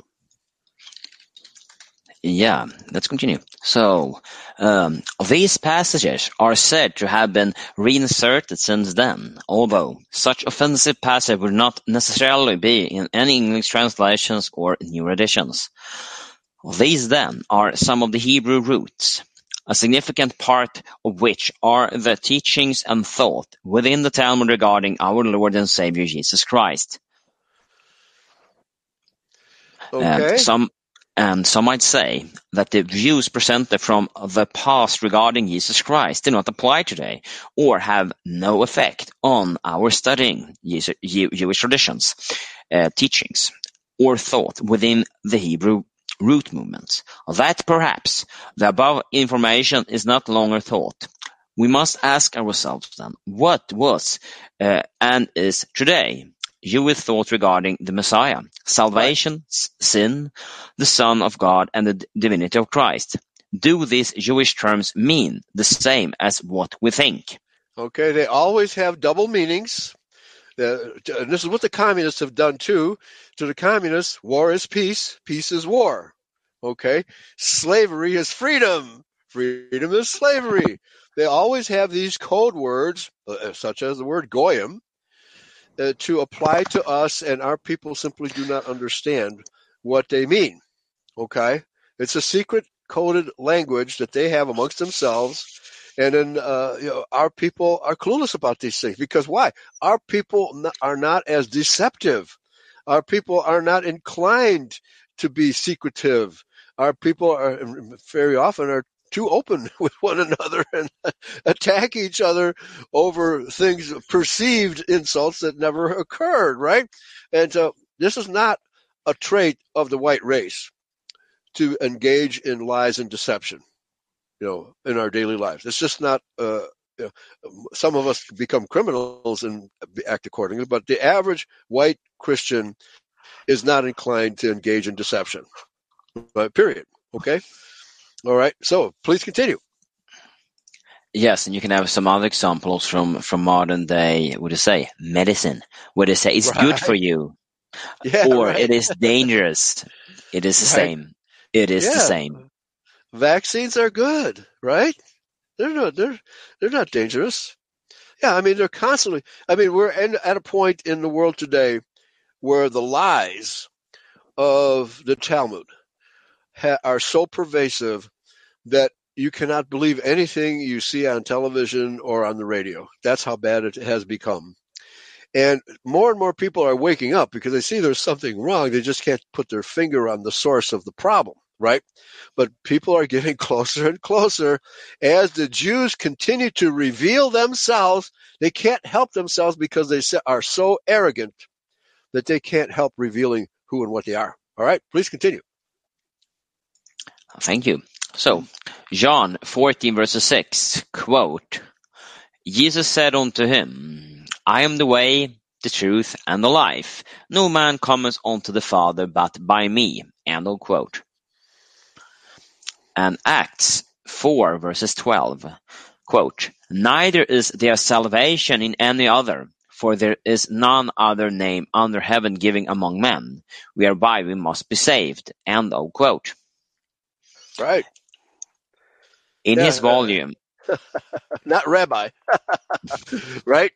Yeah, let's continue. So, these passages are said to have been reinserted since then, although such offensive passages would not necessarily be in any English translations or new editions. These then are some of the Hebrew roots, a significant part of which are the teachings and thought within the Talmud regarding our Lord and Savior Jesus Christ. Okay. And some might say that the views presented from the past regarding Jesus Christ do not apply today or have no effect on our studying Jewish traditions, teachings, or thought within the Hebrew root movements. That perhaps the above information is not longer taught. We must ask ourselves then, what was and is today Jewish thought regarding the Messiah, salvation, sin, the Son of God, and the divinity of Christ? Do these Jewish terms mean the same as what we think? Okay, they always have double meanings. And this is what the communists have done too. To the communists, war is peace, peace is war. Okay, slavery is freedom, freedom is slavery. They always have these code words, such as the word goyim, to apply to us, and our people simply do not understand what they mean. Okay? It's a secret coded language that they have amongst themselves, and then our people are clueless about these things. Because why? Our people are not as deceptive. Our people are not inclined to be secretive. our people are very often are too open with one another and attack each other over things, perceived insults that never occurred, right? And this is not a trait of the white race to engage in lies and deception, in our daily lives. It's just not. Some of us become criminals and act accordingly, but the average white Christian is not inclined to engage in deception. Period. Okay. All right. So please continue. Yes, and you can have some other examples from modern day, what do you say, medicine, where they say it's good for you, or it is dangerous. It is the same. It is the same. Vaccines are good, right? They're not dangerous. Yeah, I mean, they're constantly. I mean, we're at a point in the world today where the lies of the Talmud are so pervasive that you cannot believe anything you see on television or on the radio. That's how bad it has become. And more people are waking up because they see there's something wrong. They just can't put their finger on the source of the problem, right? But people are getting closer and closer. As the Jews continue to reveal themselves, they can't help themselves because they are so arrogant that they can't help revealing who and what they are. All right, please continue. Thank you. So, John 14 verses 6, quote, Jesus said unto him, I am the way, the truth, and the life. No man cometh unto the Father but by me, end of quote. And Acts 4 verses 12, quote, neither is there salvation in any other, for there is none other name under heaven given among men, whereby we must be saved, end of quote. Right. In his volume. Not rabbi. Right?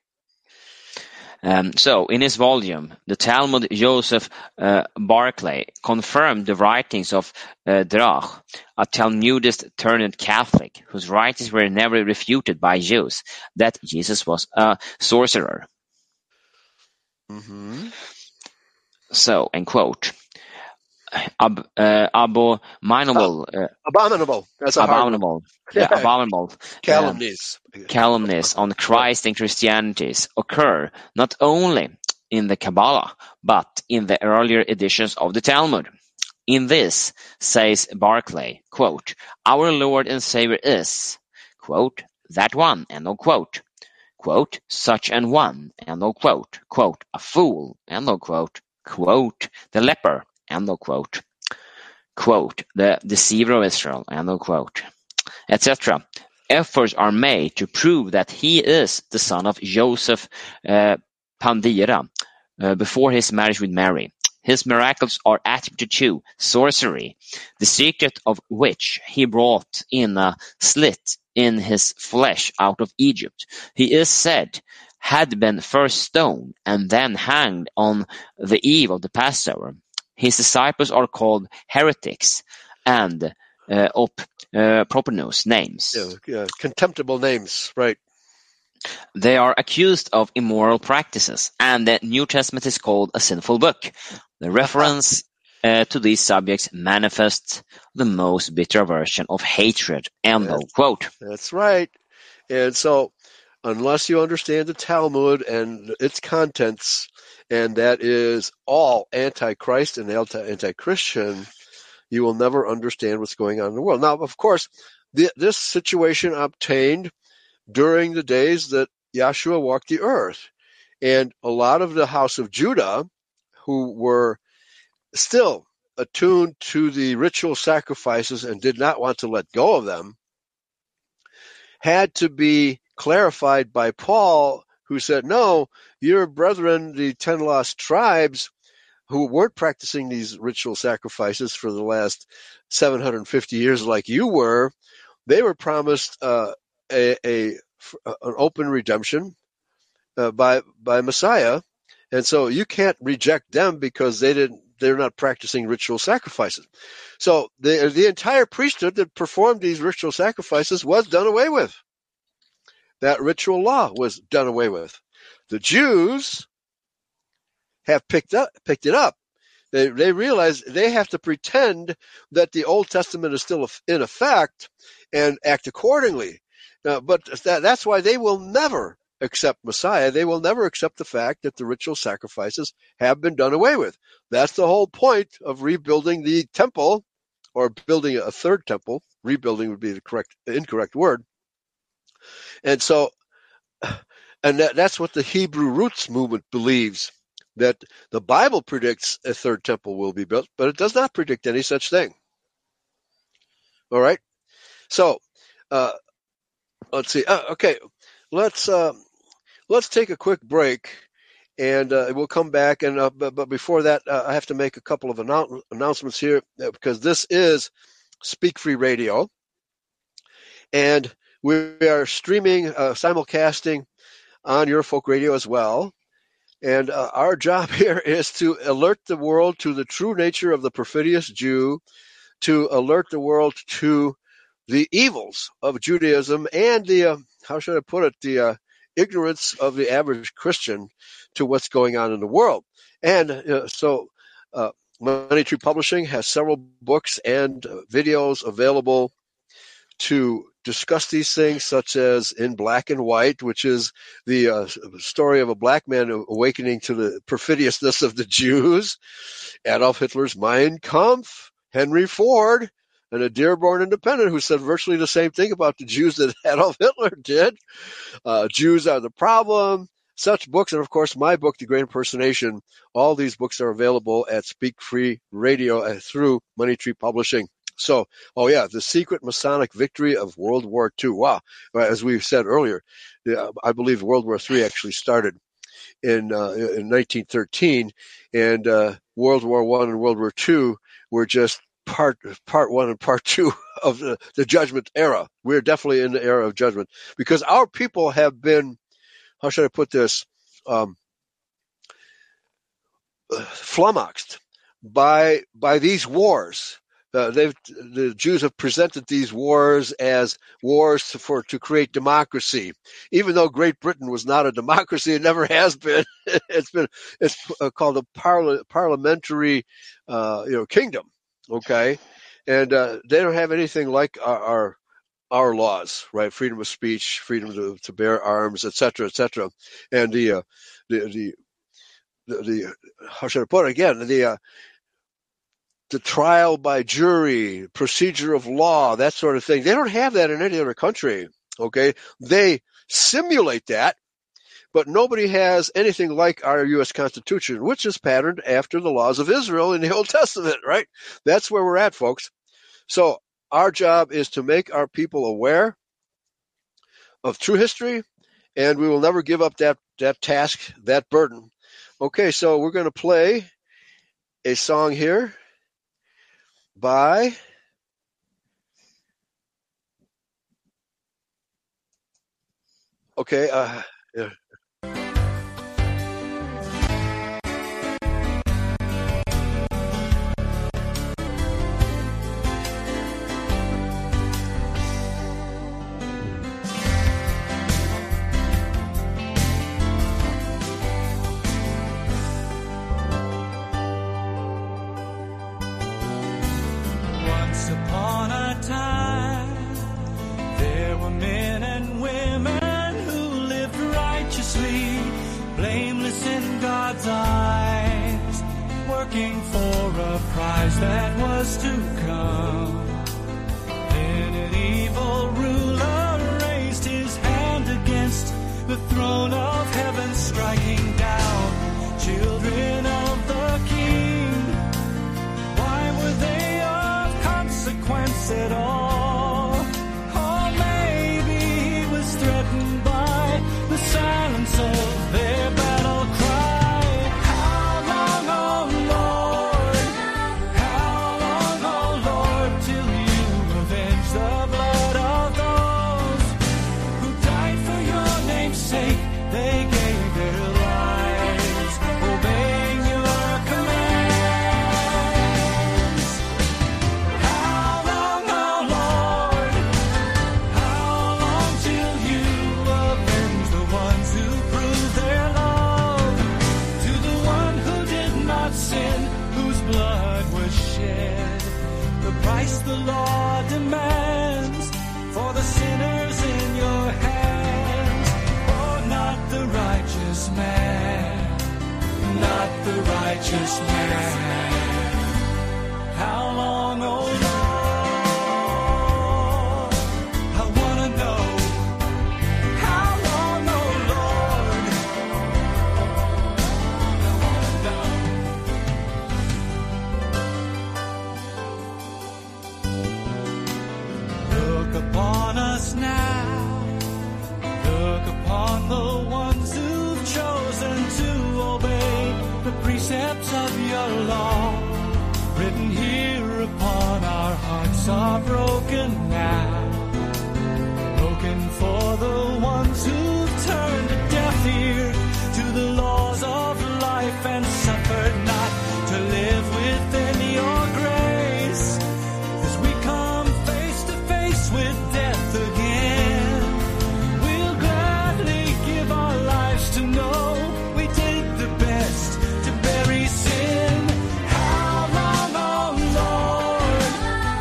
So, in his volume, the Talmud Joseph Barclay confirmed the writings of Drach, a Talmudist turned Catholic, whose writings were never refuted by Jews, that Jesus was a sorcerer. Mm-hmm. So, end quote. Abominable. That's abominable. Abominable. Calumnies on Christ and Christianity occur not only in the Kabbalah, but in the earlier editions of the Talmud. In this, says Barclay, quote, our Lord and Savior is, quote, that one, end of quote, quote, such an one, end of quote, quote, a fool, end of quote, quote, the leper, end of quote, quote, the deceiver of Israel, end of quote, etc. Efforts are made to prove that he is the son of Joseph Pandira before his marriage with Mary. His miracles are attributed to sorcery, the secret of which he brought in a slit in his flesh out of Egypt. He is said had been first stoned and then hanged on the eve of the Passover. His disciples are called heretics and propernos names. Contemptible names, right. They are accused of immoral practices, and the New Testament is called a sinful book. The reference to these subjects manifests the most bitter aversion of hatred, end of quote. That's right. And so, unless you understand the Talmud and its contents, and that is all anti-Christ and anti-Christian, you will never understand what's going on in the world. Now, of course, this situation obtained during the days that Yahshua walked the earth. And a lot of the house of Judah, who were still attuned to the ritual sacrifices and did not want to let go of them, had to be clarified by Paul, who said, no, your brethren, the 10 lost tribes, who weren't practicing these ritual sacrifices for the last 750 years like you were, they were promised an open redemption by Messiah, and so you can't reject them because they're not practicing ritual sacrifices. So the entire priesthood that performed these ritual sacrifices was done away with. That ritual law was done away with. The Jews have picked it up. They realize they have to pretend that the Old Testament is still in effect and act accordingly. But that's why they will never accept Messiah. They will never accept the fact that the ritual sacrifices have been done away with. That's the whole point of rebuilding the temple, or building a third temple. Rebuilding would be the incorrect word. And so, and that's what the Hebrew Roots movement believes, that the Bible predicts a third temple will be built, but it does not predict any such thing. All right? So, let's see. Okay, let's take a quick break, and we'll come back. And but before that, I have to make a couple of announcements here, because this is Speak Free Radio, and we are streaming, simulcasting on Your Folk Radio as well. And our job here is to alert the world to the true nature of the perfidious Jew, to alert the world to the evils of Judaism and the, how should I put it, the ignorance of the average Christian to what's going on in the world. And so Money Tree Publishing has several books and videos available to discuss these things, such as In Black and White, which is the story of a black man awakening to the perfidiousness of the Jews, Adolf Hitler's Mein Kampf, Henry Ford, and a Dearborn Independent who said virtually the same thing about the Jews that Adolf Hitler did. Jews are the problem. Such books, and of course my book, The Great Impersonation. All these books are available at Speak Free Radio through Money Tree Publishing. So, The Secret Masonic Victory of World War II. Wow. As we said earlier, I believe World War III actually started in 1913, and World War I and World War II were just part one and part two of the Judgment era. We're definitely in the era of judgment, because our people have been, how should I put this, flummoxed by these wars. The Jews have presented these wars as wars to create democracy, even though Great Britain was not a democracy. It never has been. It's called a parliamentary kingdom. Okay, and they don't have anything like our laws, right? Freedom of speech, freedom to bear arms, etc., etc. And the how should I put it again? The trial by jury, procedure of law, that sort of thing. They don't have that in any other country, okay? They simulate that, but nobody has anything like our U.S. Constitution, which is patterned after the laws of Israel in the Old Testament, right? That's where we're at, folks. So our job is to make our people aware of true history, and we will never give up that task, that burden. Okay, so we're going to play a song here by yeah. Eyes, working for a prize that was to come. Then an evil ruler raised his hand against the throne of heaven, striking down children of the King. Why were they of consequence at all? Or maybe he was threatened by the silence of their battle cry. Whose righteous man, not the righteous man. How long, oh Lord, I want to know. How long, oh Lord, I want to know. Look upon us now. Look upon the ones who've chosen to obey the precepts of your law. Written here upon our hearts are broken now. Broken for the ones who've turned a deaf ear to the laws of life and suffered not to live within your grace. As we come face to face with death again, we'll gladly give our lives to know we did the best to bury sin. How long, oh Lord,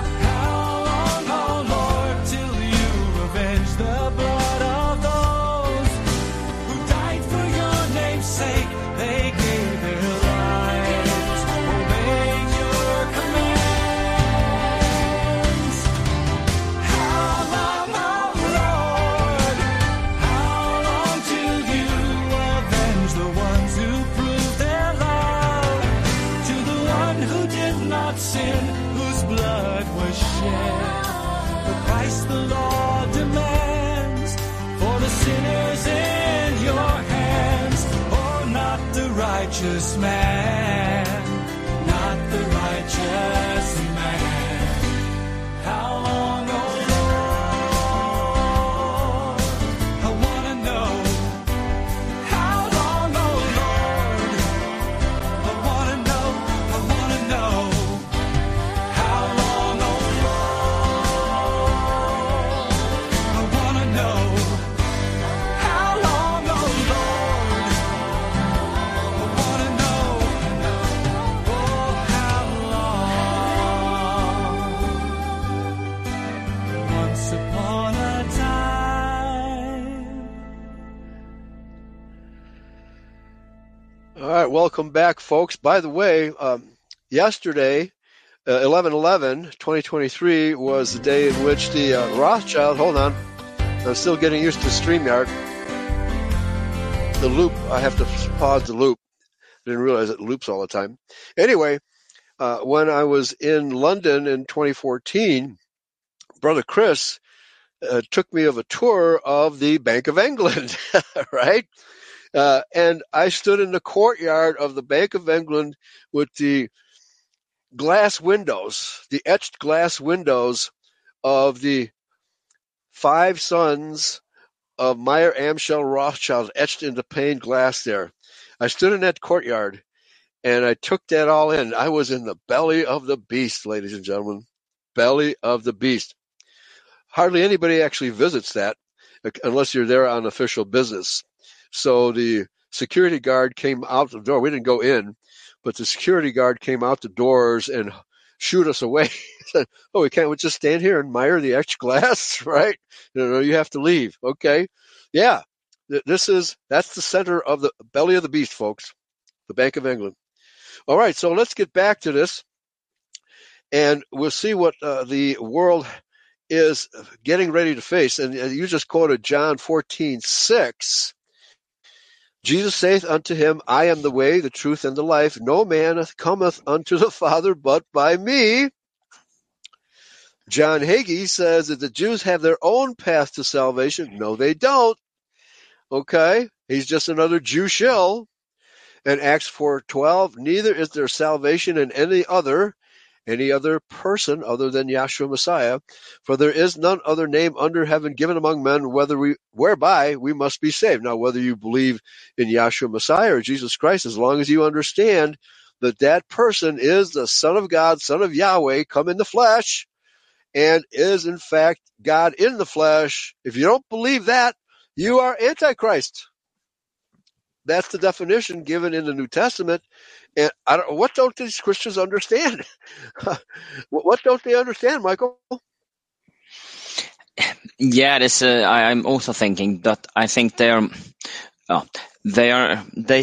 till you avenge the blood of those who died for your name's sake. They gave their lives, obeying your commands. How long, oh Lord, till you avenge the ones who proved their love to the one who did not sin, whose blood was shed. The price the law demands for the sinners in your hands. Oh, not the righteous man, not the righteous man. How long, oh Lord, I want to know. How long, oh Lord, I want to know, I want to know. How long, oh Lord, I want to know. How long, oh Lord, I want to know. Oh, how long. Once upon a time. All right, welcome back, folks. By the way, yesterday, 11/11/2023 was the day in which the Rothschild, hold on, I'm still getting used to StreamYard. The loop, I have to pause the loop. I didn't realize it loops all the time. Anyway, when I was in London in 2014, Brother Chris took me of a tour of the Bank of England, right? And I stood in the courtyard of the Bank of England with the glass windows, the etched glass windows of the 5 sons of Meyer Amschel Rothschild etched into pane glass there. I stood in that courtyard and I took that all in. I was in the belly of the beast, ladies and gentlemen. Belly of the beast. Hardly anybody actually visits that unless you're there on official business. So the security guard came out the door. We didn't go in, but the security guard came out the doors and shooed us away. Said, "Oh, we can't just stand here and admire the etched glass, right? You have to leave." Okay, yeah, that's the center of the belly of the beast, folks. The Bank of England. All right, so let's get back to this, and we'll see what the world is getting ready to face. And you just quoted John 14:6. Jesus saith unto him, I am the way, the truth, and the life. No man cometh unto the Father but by me. John Hagee says that the Jews have their own path to salvation. No, they don't. Okay? He's just another Jew shill. And Acts 4:12, neither is there salvation in any other person other than Yahshua Messiah, for there is none other name under heaven given among men whereby we must be saved. Now, whether you believe in Yahshua Messiah or Jesus Christ, as long as you understand that that person is the Son of God, Son of Yahweh, come in the flesh, and is in fact God in the flesh, if you don't believe that, you are Antichrist. That's the definition given in the New Testament. And what don't these Christians understand? What don't they understand, Michael? Yeah, I'm also thinking that I think they're They are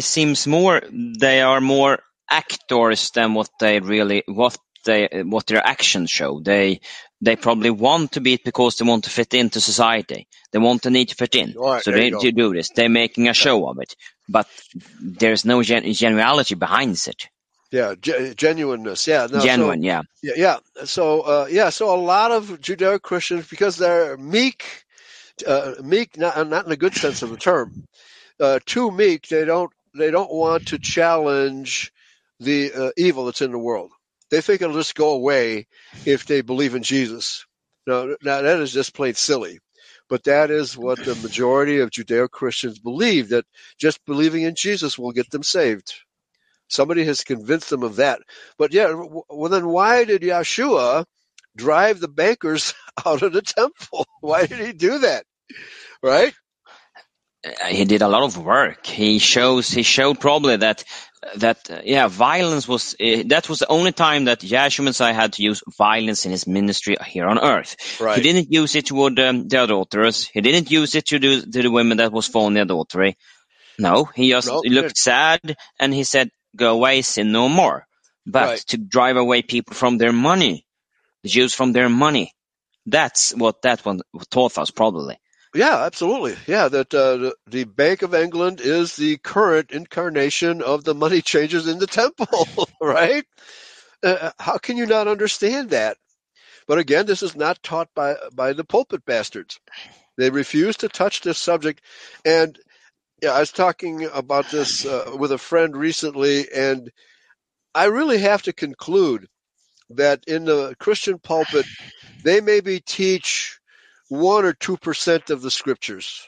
more actors than what their actions show. They probably want to be it because they want to fit into society. They want the need to fit in. Right, so they do this. They're making a show of it, but there's no genuality behind it. Yeah, genuineness. Yeah, no, genuine. So a lot of Judeo-Christians, because they're meek, not in a good sense of the term, too meek. They don't want to challenge the evil that's in the world. They think it'll just go away if they believe in Jesus. Now that is just plain silly. But that is what the majority of Judeo-Christians believe, that just believing in Jesus will get them saved. Somebody has convinced them of that. But well, then why did Yeshua drive the bankers out of the temple? Why did he do that? Right? He did a lot of work. He showed probably that violence was that was the only time that Yeshua Messiah had to use violence in his ministry here on earth. Right. He didn't use it toward the adulterers. He didn't use it to the women that was fallen in adultery. No, he just looked sad and he said, "Go away, sin no more." But to drive away people from their money, the Jews from their money, that's what that one taught us probably. Yeah, absolutely. Yeah, that the Bank of England is the current incarnation of the money changers in the temple, right? How can you not understand that? But again, this is not taught by the pulpit bastards. They refuse to touch this subject. And I was talking about this with a friend recently, and I really have to conclude that in the Christian pulpit, they maybe teach 1 or 2% of the scriptures.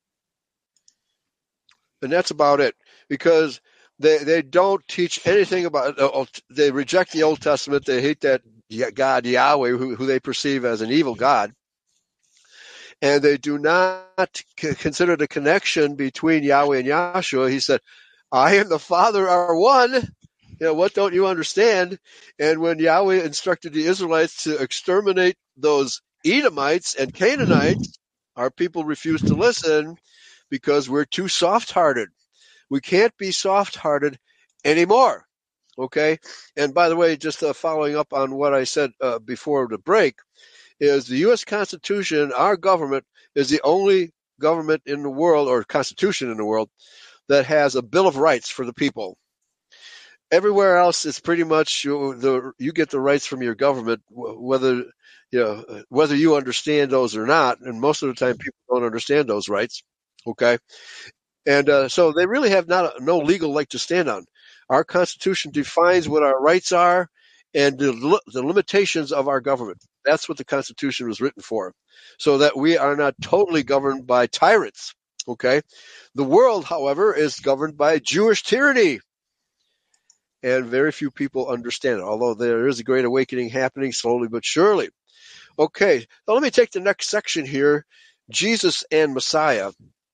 And that's about it, because they don't teach anything about they reject the Old Testament. They hate that God, Yahweh, who they perceive as an evil God. And they do not consider the connection between Yahweh and Yahshua. He said, "I and the Father are one." What don't you understand? And when Yahweh instructed the Israelites to exterminate those Edomites and Canaanites, our people refused to listen because we're too soft-hearted. We can't be soft-hearted anymore. Okay? And by the way, just following up on what I said before the break, is the U.S. Constitution, our government, is the only government in the world, or constitution in the world, that has a Bill of Rights for the people. Everywhere else, it's pretty much you get the rights from your government, whether you understand those or not. And most of the time, people don't understand those rights. Okay, and so they really have no legal leg to stand on. Our Constitution defines what our rights are and the limitations of our government. That's what the Constitution was written for, so that we are not totally governed by tyrants. Okay, the world, however, is governed by Jewish tyranny. And very few people understand it, although there is a great awakening happening slowly but surely. Okay, now let me take the next section here, Jesus and Messiah.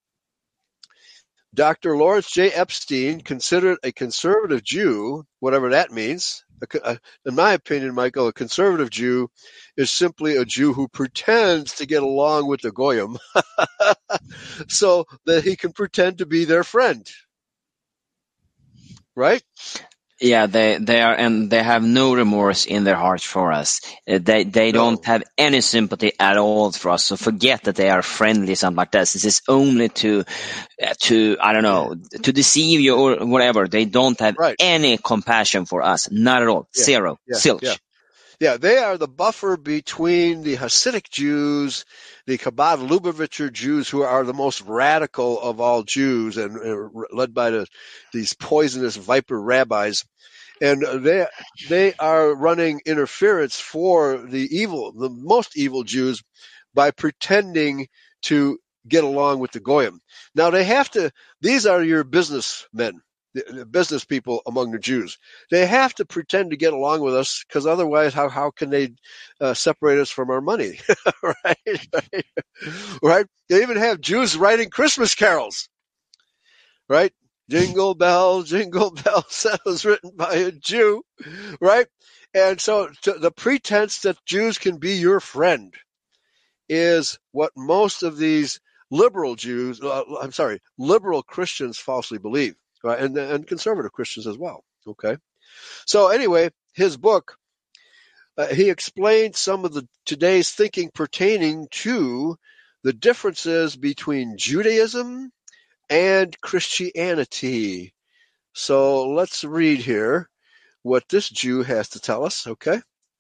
Dr. Lawrence J. Epstein considered a conservative Jew, whatever that means. In my opinion, Michael, a conservative Jew is simply a Jew who pretends to get along with the Goyim so that he can pretend to be their friend. Right? Yeah, they are, and they have no remorse in their hearts for us. They don't have any sympathy at all for us. So forget that they are friendly, something like this. This is only to I don't know, to deceive you or whatever. They don't have any compassion for us, not at all. Zero, zilch. Yeah, they are the buffer between the Hasidic Jews, the Chabad Lubavitcher Jews, who are the most radical of all Jews and led by these poisonous viper rabbis. And they are running interference for the most evil Jews by pretending to get along with the Goyim. Now these are your businessmen. The business people among the Jews. They have to pretend to get along with us, because otherwise how can they separate us from our money? Right? They even have Jews writing Christmas carols. Right? Jingle bell, jingle bell. That was written by a Jew. Right? And so the pretense that Jews can be your friend is what most of these liberal Christians falsely believe, right? And conservative Christians as well. Okay. So anyway, his book, he explained some of today's thinking pertaining to the differences between Judaism and Christianity. So let's read here what this Jew has to tell us, okay?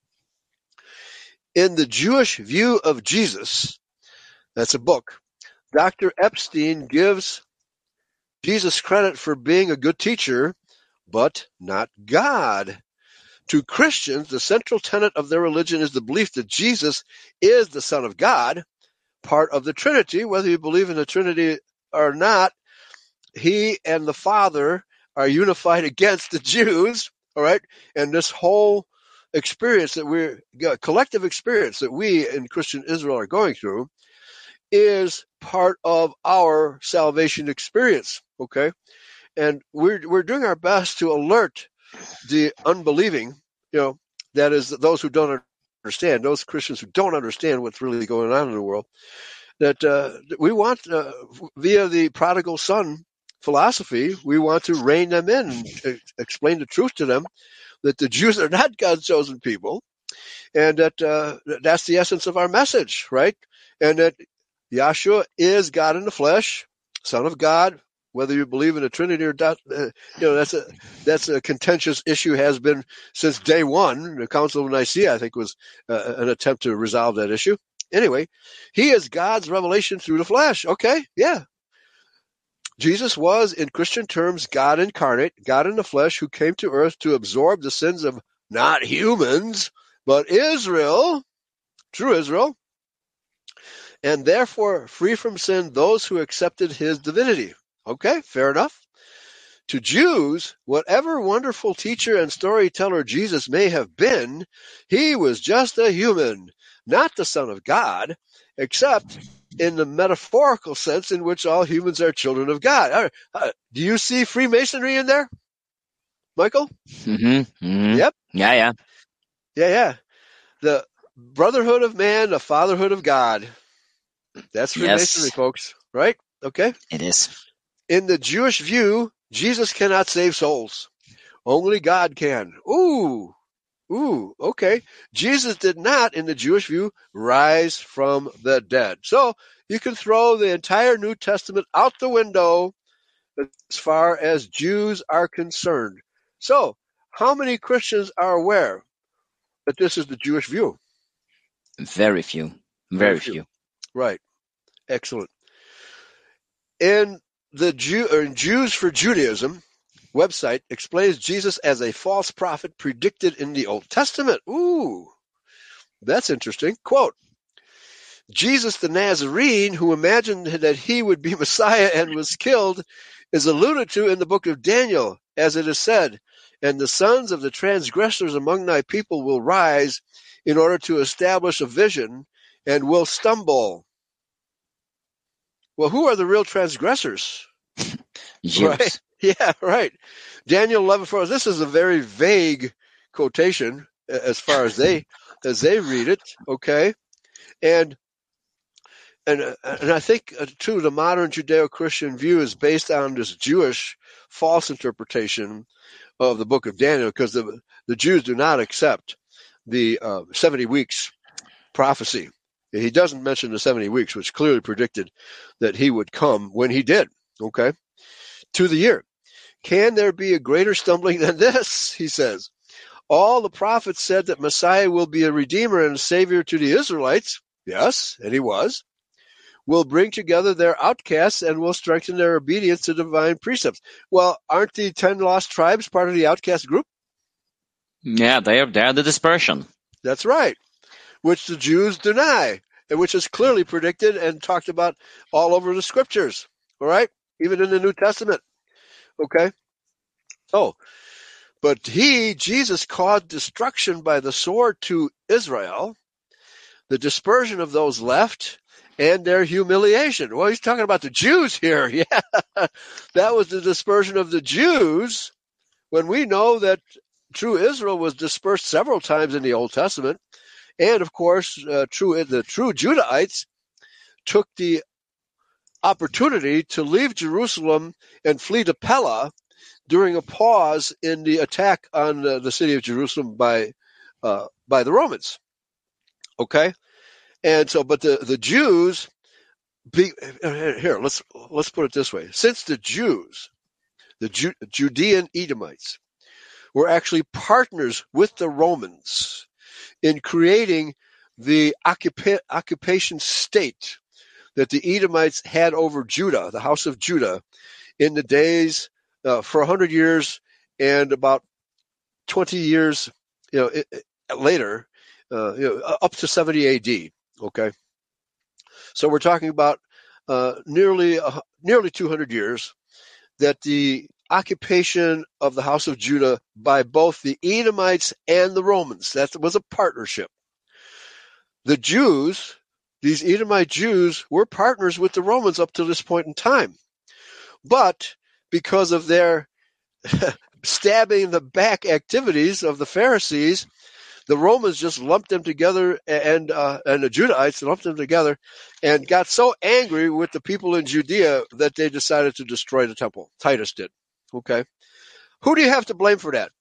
In the Jewish View of Jesus, that's a book, Dr. Epstein gives Jesus credit for being a good teacher, but not God. To Christians, the central tenet of their religion is the belief that Jesus is the Son of God, part of the Trinity. Whether you believe in the Trinity or not, he and the Father are unified against the Jews, all right? And this whole experience that collective experience that we in Christian Israel are going through is part of our salvation experience, okay? And we're doing our best to alert the unbelieving, that is those who don't understand, those Christians who don't understand what's really going on in the world, that we want, via the prodigal son philosophy, we want to rein them in and explain the truth to them, that the Jews are not God's chosen people, and that that's the essence of our message, right? And that Yahshua is God in the flesh, Son of God. Whether you believe in the Trinity or not, that's a contentious issue, has been since day one. The Council of Nicaea, I think, was an attempt to resolve that issue. Anyway, he is God's revelation through the flesh. Okay, yeah. Jesus was, in Christian terms, God incarnate, God in the flesh, who came to earth to absorb the sins of not humans, but Israel, true Israel, and therefore free from sin those who accepted his divinity. Okay, fair enough. To Jews, whatever wonderful teacher and storyteller Jesus may have been, he was just a human, not the Son of God, except in the metaphorical sense in which all humans are children of God. Do you see Freemasonry in there, Michael? Mm-hmm. Mm-hmm. Yep. Yeah. The brotherhood of man, the fatherhood of God. That's Freemasonry, Yes. folks, right? Okay. It is. In the Jewish view, Jesus cannot save souls. Only God can. Ooh, okay. Jesus did not, in the Jewish view, rise from the dead. So you can throw the entire New Testament out the window as far as Jews are concerned. So how many Christians are aware that this is the Jewish view? Very few. Very few. Right. Excellent. In the Jews for Judaism website explains Jesus as a false prophet predicted in the Old Testament. Ooh, that's interesting. Quote, Jesus the Nazarene, who imagined that he would be Messiah and was killed, is alluded to in the book of Daniel, as it is said, and the sons of the transgressors among thy people will rise in order to establish a vision and will stumble. Well, who are the real transgressors? Jews. Right? Yeah, right. Daniel 11:4. This is a very vague quotation as far as they read it. Okay, and I think too the modern Judeo-Christian view is based on this Jewish false interpretation of the book of Daniel, because the Jews do not accept the 70 weeks prophecy. He doesn't mention the 70 weeks, which clearly predicted that he would come when he did, okay, to the year. Can there be a greater stumbling than this? He says. All the prophets said that Messiah will be a redeemer and a savior to the Israelites. Yes, and he was. Will bring together their outcasts and will strengthen their obedience to divine precepts. Well, aren't the 10 lost tribes part of the outcast group? Yeah, they're the dispersion. That's right, which the Jews deny, and which is clearly predicted and talked about all over the scriptures, all right? Even in the New Testament, okay? Oh, but Jesus, caused destruction by the sword to Israel, the dispersion of those left, and their humiliation. Well, he's talking about the Jews here. Yeah, that was the dispersion of the Jews, when we know that true Israel was dispersed several times in the Old Testament. And, of course, the true Judahites took the opportunity to leave Jerusalem and flee to Pella during a pause in the attack on the city of Jerusalem by the Romans. Okay, and so, but the Jews, here let's put it this way: since the Jews, the Judean Edomites, were actually partners with the Romans in creating the occupation state that the Edomites had over Judah, the house of Judah, in the days for 100 years and about 20 years, later, up to 70 AD. Okay, so we're talking about nearly 200 years that the occupation of the house of Judah by both the Edomites and the Romans. That was a partnership. The Jews, these Edomite Jews, were partners with the Romans up to this point in time. But because of their stabbing in the back activities of the Pharisees, the Romans just lumped them together, and the Judahites lumped them together and got so angry with the people in Judea that they decided to destroy the temple. Titus did. Okay. Who do you have to blame for that?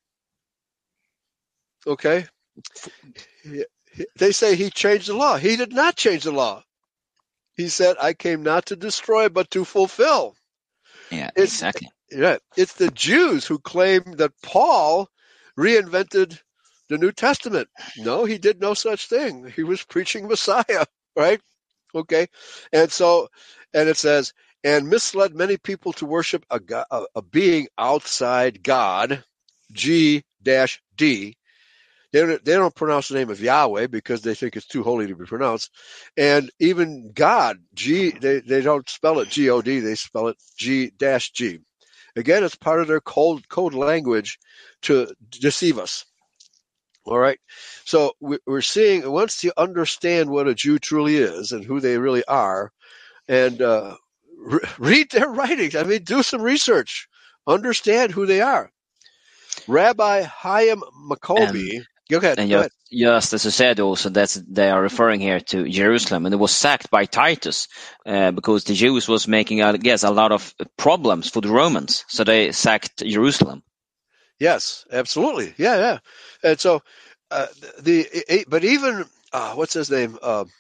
Okay. They say he changed the law. He did not change the law. He said, I came not to destroy, but to fulfill. Yeah, exactly. Yeah, it's the Jews who claim that Paul reinvented the New Testament. No, he did no such thing. He was preaching Messiah, right? Okay. And it says, and misled many people to worship a being outside God, G-D. They don't pronounce the name of Yahweh because they think it's too holy to be pronounced. And even God, they don't spell it G-O-D, they spell it G-G. Again, it's part of their code language to deceive us. All right. So we're seeing, once you understand what a Jew truly is and who they really are, and read their writings. I mean, do some research. Understand who they are. Rabbi Chaim Maccoby. Go ahead. Just as you said, also they are referring here to Jerusalem, and it was sacked by Titus because the Jews was making, I guess, a lot of problems for the Romans, so they sacked Jerusalem. Yes, absolutely. Yeah. And so but even what's his name?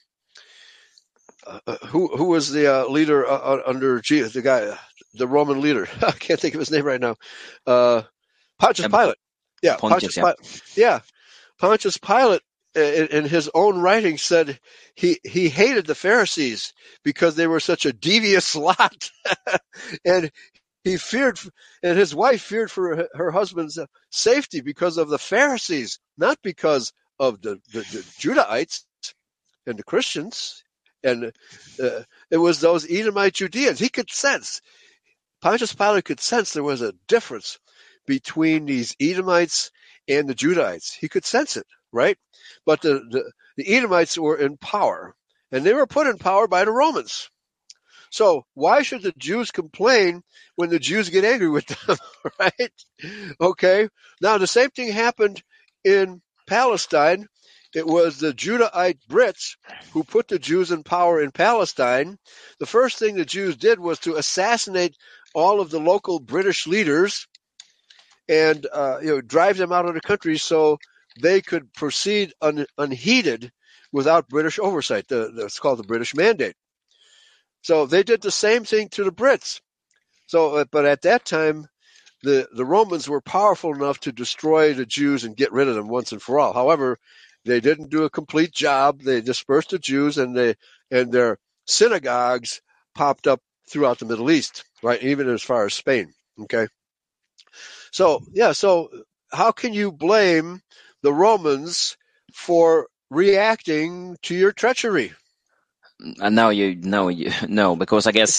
Who was the leader under the guy, the Roman leader? I can't think of his name right now. Pontius Pilate. Yeah, Pontius Pilate. Yeah. Pontius Pilate, in his own writing, said he hated the Pharisees because they were such a devious lot, and he feared, and his wife feared for her husband's safety because of the Pharisees, not because of the Judahites and the Christians. And it was those Edomite Judeans. He could sense, Pontius Pilate could sense there was a difference between these Edomites and the Judahites. He could sense it, right? But the Edomites were in power, and they were put in power by the Romans. So why should the Jews complain when the Jews get angry with them, right? Okay. Now, the same thing happened in Palestine. It was the Judahite Brits who put the Jews in power in Palestine. The first thing the Jews did was to assassinate all of the local British leaders and drive them out of the country so they could proceed unheeded without British oversight. That's called the British Mandate. So they did the same thing to the Brits. So, but at that time, the Romans were powerful enough to destroy the Jews and get rid of them once and for all. However, they didn't do a complete job. They dispersed the Jews, and their synagogues popped up throughout the Middle East, right? Even as far as Spain. Okay. So how can you blame the Romans for reacting to your treachery? And now no, because I guess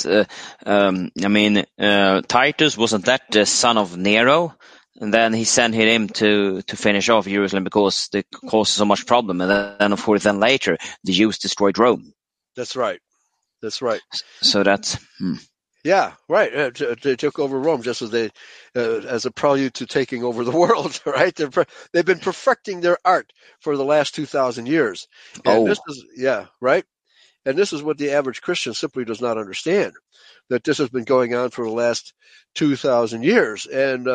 Titus, wasn't that the son of Nero? And then he sent him to finish off Jerusalem because they caused so much problem. And then, of course, later the Jews destroyed Rome. That's right. So that's yeah, right. They took over Rome just as they, as a prelude to taking over the world. Right? They've been perfecting their art for the last 2,000 years. And this is right. And this is what the average Christian simply does not understand, that this has been going on for the last 2,000 years. And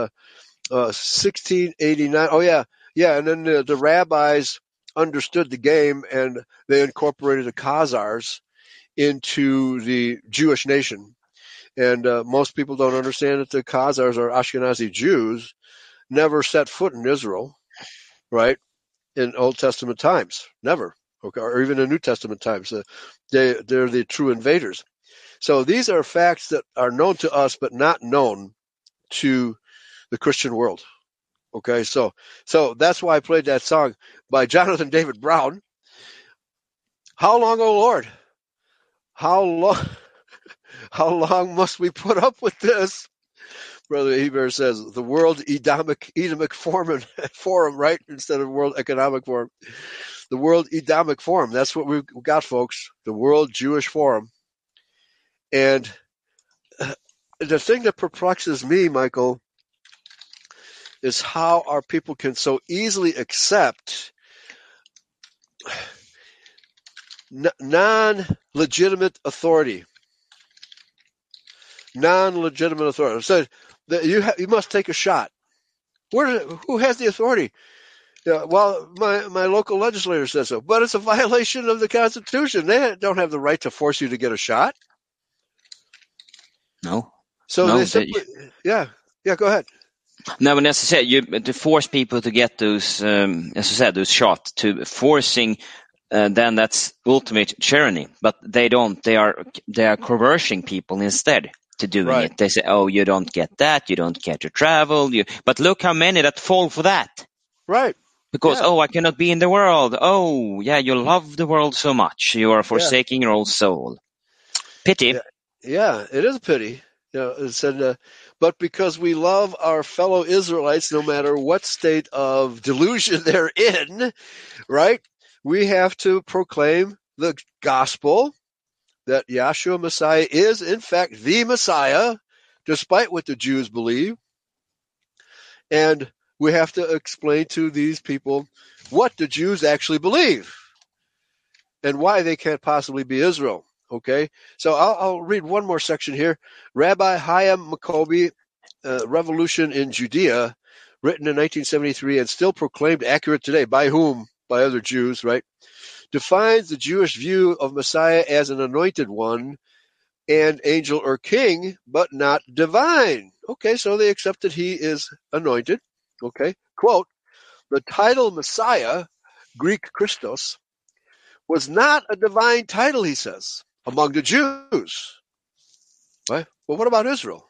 1689, oh yeah, and then the rabbis understood the game, and they incorporated the Khazars into the Jewish nation. And most people don't understand that the Khazars are Ashkenazi Jews, never set foot in Israel, right, in Old Testament times, never, okay, or even in New Testament times. They're the true invaders. So these are facts that are known to us but not known to the Christian world. Okay, so that's why I played that song by Jonathan David Brown. How long, O Lord? How long must we put up with this? Brother Heber says the World Economic Forum, right? Instead of World Economic Forum. The World Economic Forum. That's what we've got, folks. The World Jewish Forum. And the thing that perplexes me, Michael, is how our people can so easily accept non-legitimate authority. Non-legitimate authority. So you must take a shot. Who has the authority? Well, my local legislator says so, but it's a violation of the Constitution. They don't have the right to force you to get a shot. No. So no, they simply, yeah, go ahead. No, but as I said, to force people to get those, as I said, those shots, to forcing, then that's ultimate tyranny. But they don't. They are coercing people instead to doing it. They say, "Oh, you don't get that. You don't get to travel." But look how many that fall for that. Right. Because I cannot be in the world. Oh, yeah, you love the world so much, you are forsaking your old soul. Pity. Yeah, it is a pity. It said, but because we love our fellow Israelites, no matter what state of delusion they're in, right? We have to proclaim the gospel that Yahshua Messiah is, in fact, the Messiah, despite what the Jews believe. And we have to explain to these people what the Jews actually believe and why they can't possibly be Israel. Okay, so I'll read one more section here. Rabbi Chaim Maccoby, Revolution in Judea, written in 1973 and still proclaimed accurate today. By whom? By other Jews, right? Defines the Jewish view of Messiah as an anointed one and angel or king, but not divine. Okay, so they accept that he is anointed. Okay, quote, the title Messiah, Greek Christos, was not a divine title, he says, among the Jews. Right? Well, what about Israel?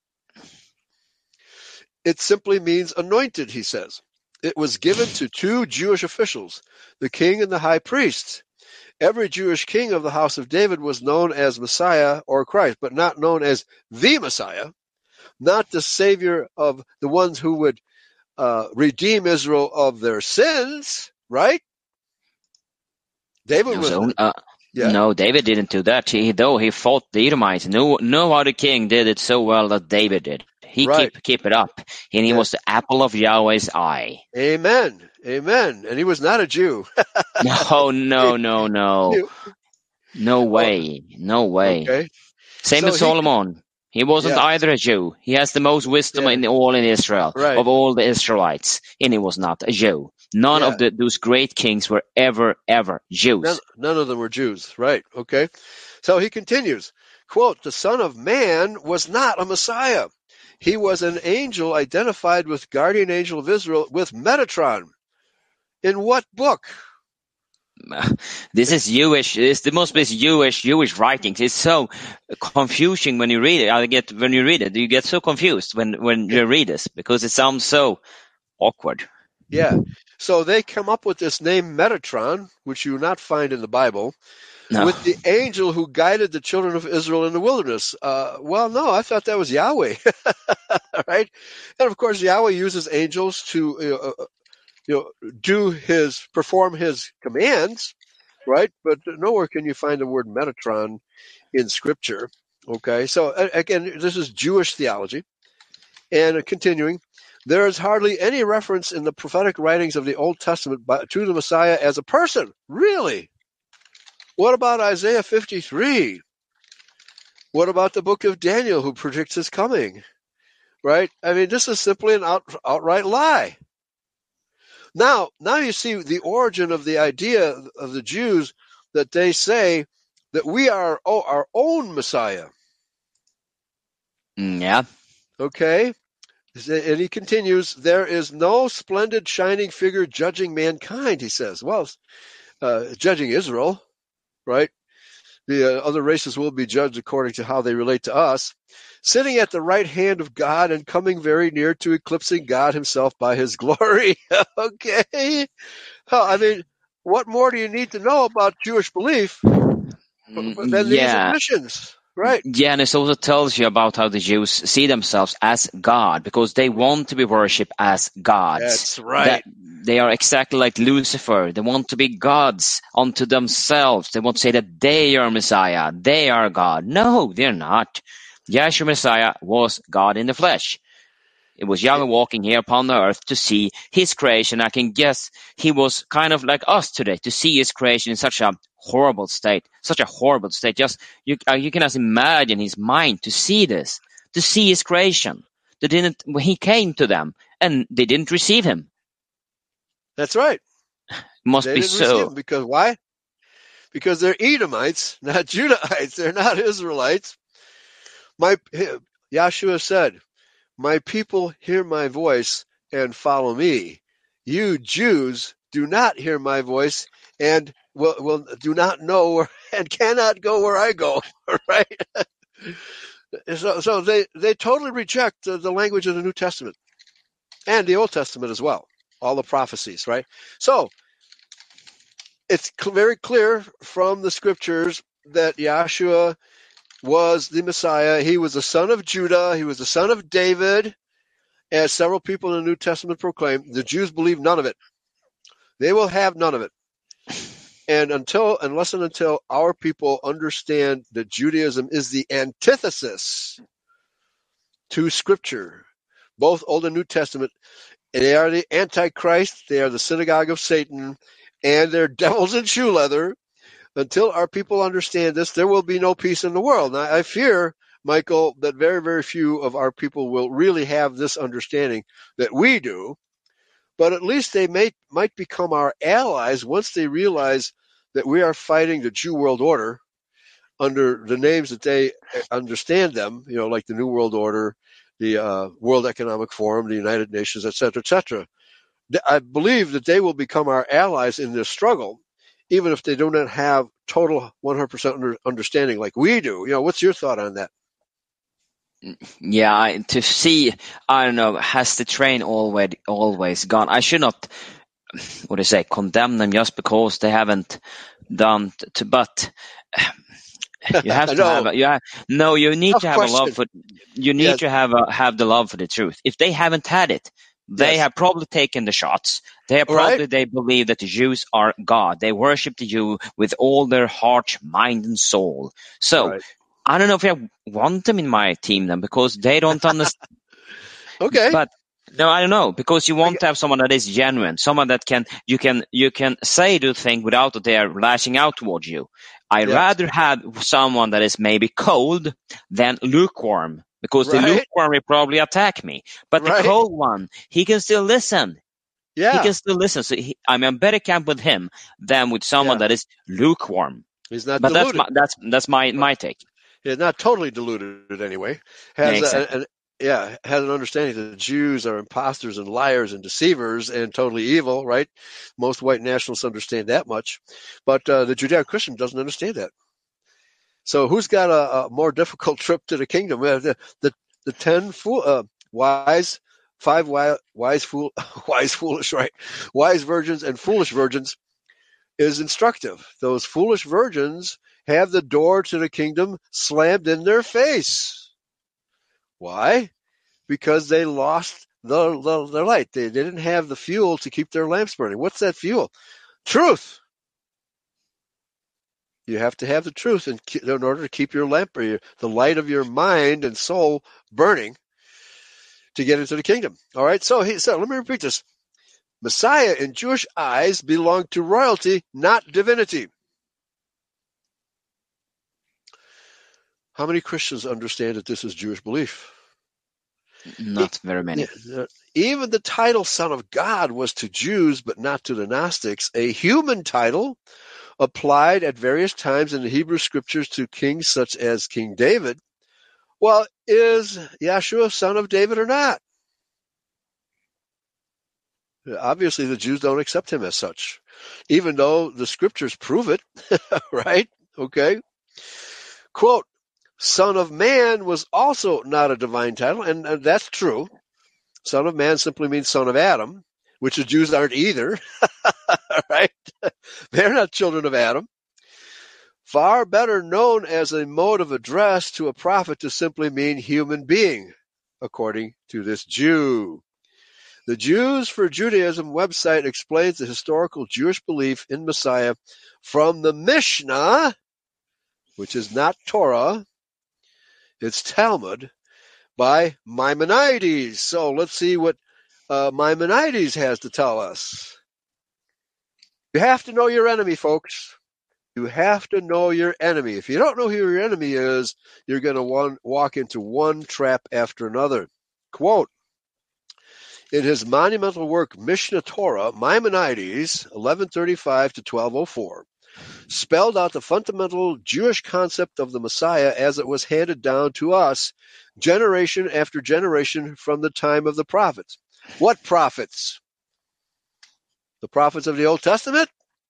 It simply means anointed, he says. It was given to two Jewish officials, the king and the high priest. Every Jewish king of the house of David was known as Messiah or Christ, but not known as the Messiah, not the Savior of the ones who would redeem Israel of their sins, right? David was... No, David didn't do that. Though he fought the Edomites. No other king did it so well that David did. He keep it up, and he was the apple of Yahweh's eye. Amen. And he was not a Jew. No. No way. Okay. Same with Solomon. He wasn't either a Jew. He has the most wisdom in Israel, of all the Israelites, and he was not a Jew. None of those great kings were ever Jews. None of them were Jews, right? Okay. So he continues, quote, the Son of Man was not a Messiah. He was an angel identified with guardian angel of Israel with Metatron. In what book? This is Jewish. This must be Jewish writings. It's so confusing when you read it. You get so confused when you read this because it sounds so awkward. Yeah. So they come up with this name Metatron, which you will not find in the Bible, with the angel who guided the children of Israel in the wilderness. Well, no, I thought that was Yahweh, right? And of course, Yahweh uses angels to perform his commands, right? But nowhere can you find the word Metatron in Scripture. Okay, so again, this is Jewish theology, and continuing. There is hardly any reference in the prophetic writings of the Old Testament to the Messiah as a person. Really? What about Isaiah 53? What about the book of Daniel, who predicts his coming? Right? I mean, this is simply an outright lie. Now you see the origin of the idea of the Jews, that they say that we are our own Messiah. Yeah. Okay? And he continues, there is no splendid shining figure judging mankind, he says. Well, judging Israel, right? The other races will be judged according to how they relate to us. Sitting at the right hand of God and coming very near to eclipsing God himself by his glory. Okay? I mean, what more do you need to know about Jewish belief than these admissions? Right. Yeah, and it also tells you about how the Jews see themselves as God, because they want to be worshipped as gods. That's right. They are exactly like Lucifer. They want to be gods unto themselves. They want to say that they are Messiah. They are God. No, they're not. Yahshua Messiah was God in the flesh. It was Yahweh walking here upon the earth to see his creation. I can guess he was kind of like us today, to see his creation in such a horrible state. Just you can just imagine his mind to see this, to see his creation. He came to them and they didn't receive him. That's right. Must they be didn't so. Receive him because why? Because they're Edomites, not Judahites. They're not Israelites. Yahshua said, my people hear my voice and follow me. You Jews do not hear my voice and will do not know and cannot go where I go. Right? So they totally reject the language of the New Testament and the Old Testament as well. All the prophecies, right? So it's very clear from the scriptures that Yahshua was the Messiah. He was the son of Judah. He was the son of David. As several people in the New Testament proclaim, the Jews believe none of it. They will have none of it. And unless our people understand that Judaism is the antithesis to Scripture, both Old and New Testament, they are the Antichrist, they are the synagogue of Satan, and they're devils in shoe leather. Until our people understand this, there will be no peace in the world. Now, I fear, Michael, that very, very few of our people will really have this understanding that we do, but at least they might become our allies once they realize that we are fighting the Jew world order under the names that they understand them, like the New World Order, the World Economic Forum, the United Nations, et cetera, et cetera. I believe that they will become our allies in this struggle, even if they do not have total 100% understanding like we do. What's your thought on that? Yeah, to see, I don't know, has the train always gone? I should not, condemn them just because they haven't done but you have to have, you need to have a love for, you need to have the love for the truth. If they haven't had it, they have probably taken the shots. They believe that the Jews are God. They worship the Jew with all their heart, mind, and soul. So, I don't know if I want them in my team then, because they don't understand. Okay. But no, I don't know, because you want to have someone that is genuine, someone that you can say the thing without that they are lashing out towards you. I'd rather have someone that is maybe cold than lukewarm, because the lukewarm will probably attack me. But the cold one, he can still listen. Yeah. He can still listen. So I'm in a better camp with him than with someone that is lukewarm. He's not deluded. That's my take. He's not totally deluded anyway. Has an understanding that the Jews are imposters and liars and deceivers and totally evil, right? Most white nationalists understand that much. But the Judeo-Christian doesn't understand that. So who's got a more difficult trip to the kingdom? The 10 wise, 5 foolish, right? Wise virgins and foolish virgins is instructive. Those foolish virgins have the door to the kingdom slammed in their face. Why? Because they lost their light. They didn't have the fuel to keep their lamps burning. What's that fuel? Truth. You have to have the truth in order to keep your lamp, or the light of your mind and soul burning to get into the kingdom. All right? So let me repeat this. Messiah in Jewish eyes belonged to royalty, not divinity. How many Christians understand that this is Jewish belief? Not very many. Even the title Son of God was to Jews, but not to the Gnostics, a human title applied at various times in the Hebrew scriptures to kings such as King David. Well, is Yeshua son of David or not? Obviously, the Jews don't accept him as such, even though the scriptures prove it, right? Okay. Quote, Son of Man was also not a divine title, and that's true. Son of Man simply means son of Adam, which the Jews aren't either, right? They're not children of Adam. Far better known as a mode of address to a prophet to simply mean human being, according to this Jew. The Jews for Judaism website explains the historical Jewish belief in Messiah from the Mishnah, which is not Torah, it's Talmud, by Maimonides. So let's see what Maimonides has to tell us. You have to know your enemy, folks. You have to know your enemy. If you don't know who your enemy is, you're going to walk into one trap after another. Quote, in his monumental work, Mishnah Torah, Maimonides, 1135 to 1204, spelled out the fundamental Jewish concept of the Messiah as it was handed down to us generation after generation from the time of the prophets. What prophets? The prophets of the Old Testament?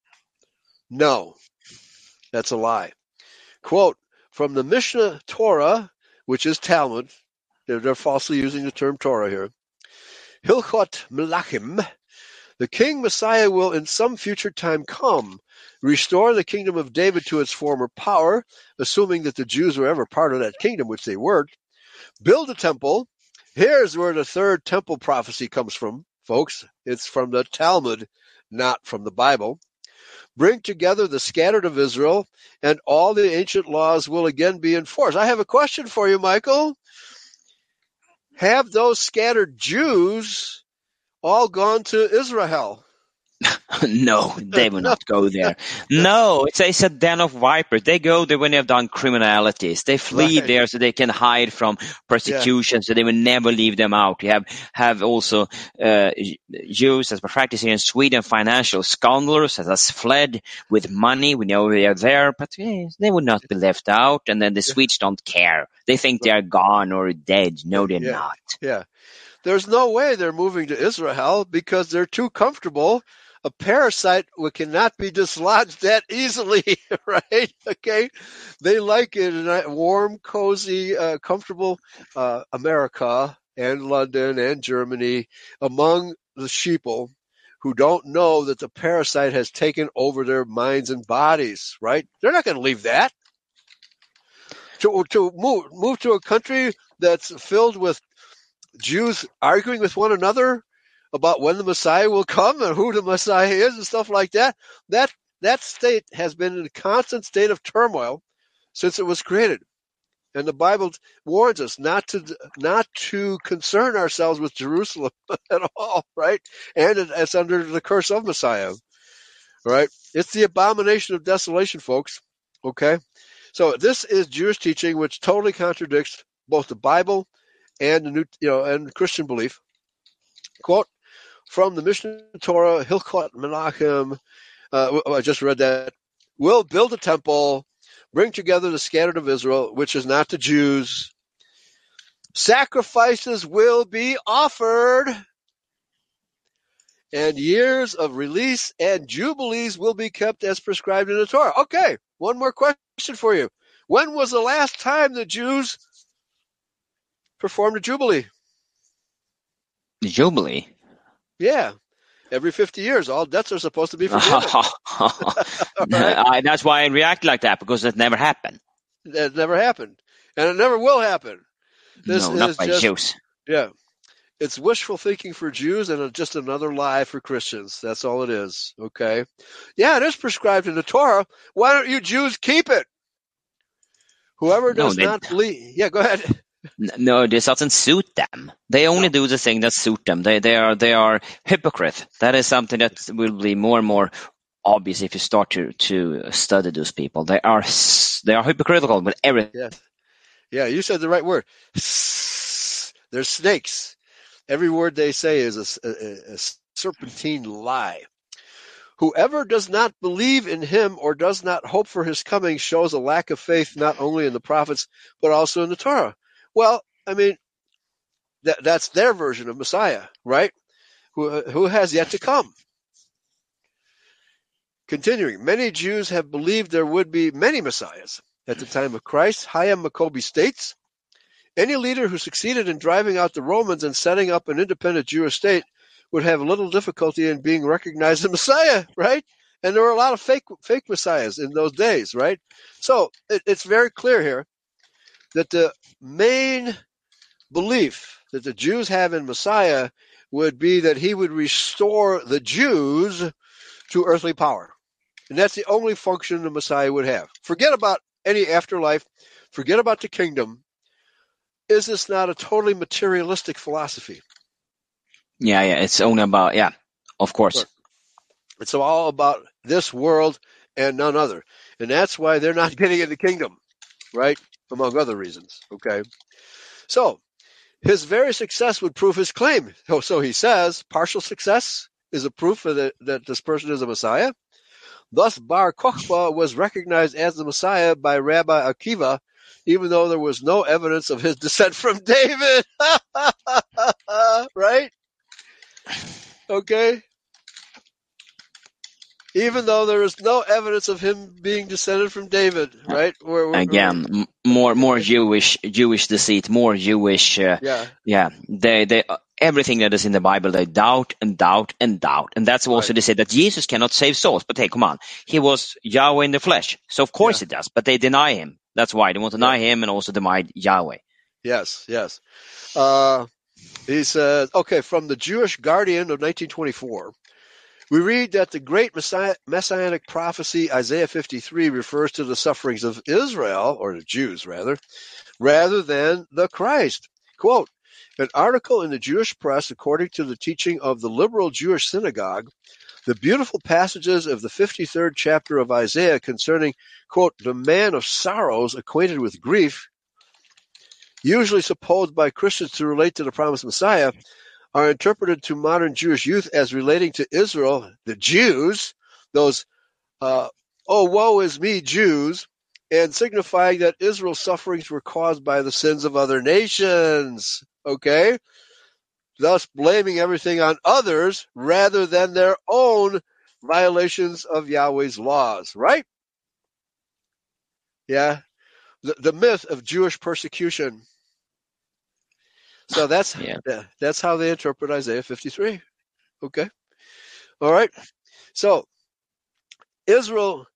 No. That's a lie. Quote, from the Mishnah Torah, which is Talmud, they're falsely using the term Torah here, Hilchot Melachim, the King Messiah will in some future time come, restore the kingdom of David to its former power, assuming that the Jews were ever part of that kingdom, which they weren't, build a temple. Here's where the third temple prophecy comes from, folks. It's from the Talmud, not from the Bible. Bring together the scattered of Israel, and all the ancient laws will again be enforced. I have a question for you, Michael. Have those scattered Jews all gone to Israel? No, they will not go there. No, it's a den of vipers. They go there when they have done criminalities. They flee there so they can hide from persecution, so they will never leave them out. You have also Jews that were practicing in Sweden, financial scoundrels that has fled with money. We know they are there, but they would not be left out. And then the Swedes don't care. They think they are gone or dead. No, they're not. Yeah. There's no way they're moving to Israel because they're too comfortable. A parasite cannot be dislodged that easily, right? Okay. They like it in a warm, cozy, comfortable America and London and Germany among the sheeple who don't know that the parasite has taken over their minds and bodies, right? They're not going to leave that. To move to a country that's filled with Jews arguing with one another about when the Messiah will come and who the Messiah is and stuff like that. That state has been in a constant state of turmoil since it was created. And the Bible warns us not to concern ourselves with Jerusalem at all, right? And it's under the curse of Messiah, right? It's the abomination of desolation, folks, okay? So this is Jewish teaching which totally contradicts both the Bible and the new, and Christian belief. Quote, from the Mishnah Torah, Hilchot Melachim, I just read that, will build a temple, bring together the scattered of Israel, which is not the Jews. Sacrifices will be offered, and years of release and jubilees will be kept as prescribed in the Torah. Okay, one more question for you. When was the last time the Jews performed a jubilee? The jubilee? Yeah. Every 50 years, all debts are supposed to be forgiven. Right? That's why I react like that, because it never happened. It never happened. And it never will happen. No, not by Jews. Yeah. It's wishful thinking for Jews and just another lie for Christians. That's all it is. Okay? Yeah, it is prescribed in the Torah. Why don't you Jews keep it? Whoever does not believe. Yeah, go ahead. No, this doesn't suit them. They only do the thing that suit them. They are hypocrite. That is something that will be more and more obvious if you start to study those people. They are hypocritical with everything. Yes. Yeah, you said the right word. They're snakes. Every word they say is a serpentine lie. Whoever does not believe in him or does not hope for his coming shows a lack of faith not only in the prophets, but also in the Torah. Well, I mean, that's their version of Messiah, right? Who has yet to come. Continuing, many Jews have believed there would be many Messiahs. At the time of Christ, Chaim Maccoby states, any leader who succeeded in driving out the Romans and setting up an independent Jewish state would have little difficulty in being recognized as Messiah, right? And there were a lot of fake Messiahs in those days, right? So it's very clear here that the main belief that the Jews have in Messiah would be that he would restore the Jews to earthly power. And that's the only function the Messiah would have. Forget about any afterlife. Forget about the kingdom. Is this not a totally materialistic philosophy? Yeah, it's only about, of course. Sure. It's all about this world and none other. And that's why they're not getting in the kingdom, right? Among other reasons, okay? So, his very success would prove his claim. So he says, partial success is a proof that this person is a Messiah. Thus, Bar Kokhba was recognized as the Messiah by Rabbi Akiva, even though there was no evidence of his descent from David. Right? Okay? Even though there is no evidence of him being descended from David, right? Again, more Jewish deceit, more Jewish. They everything that is in the Bible, they doubt and doubt and doubt, and that's also they say that Jesus cannot save souls. But hey, come on, he was Yahweh in the flesh, so of course he does. But they deny him. That's why they want to deny him and also deny Yahweh. Yes. He says, okay, from the Jewish Guardian of 1924. We read that the great messianic prophecy, Isaiah 53, refers to the sufferings of Israel, or the Jews rather than the Christ. Quote, an article in the Jewish press, according to the teaching of the liberal Jewish synagogue, the beautiful passages of the 53rd chapter of Isaiah concerning, quote, the man of sorrows acquainted with grief, usually supposed by Christians to relate to the promised Messiah, are interpreted to modern Jewish youth as relating to Israel, the Jews, those, oh, woe is me, Jews, and signifying that Israel's sufferings were caused by the sins of other nations, okay? Thus blaming everything on others rather than their own violations of Yahweh's laws, right? Yeah, the myth of Jewish persecution. So that's how they interpret Isaiah 53. Okay. All right. So Israel,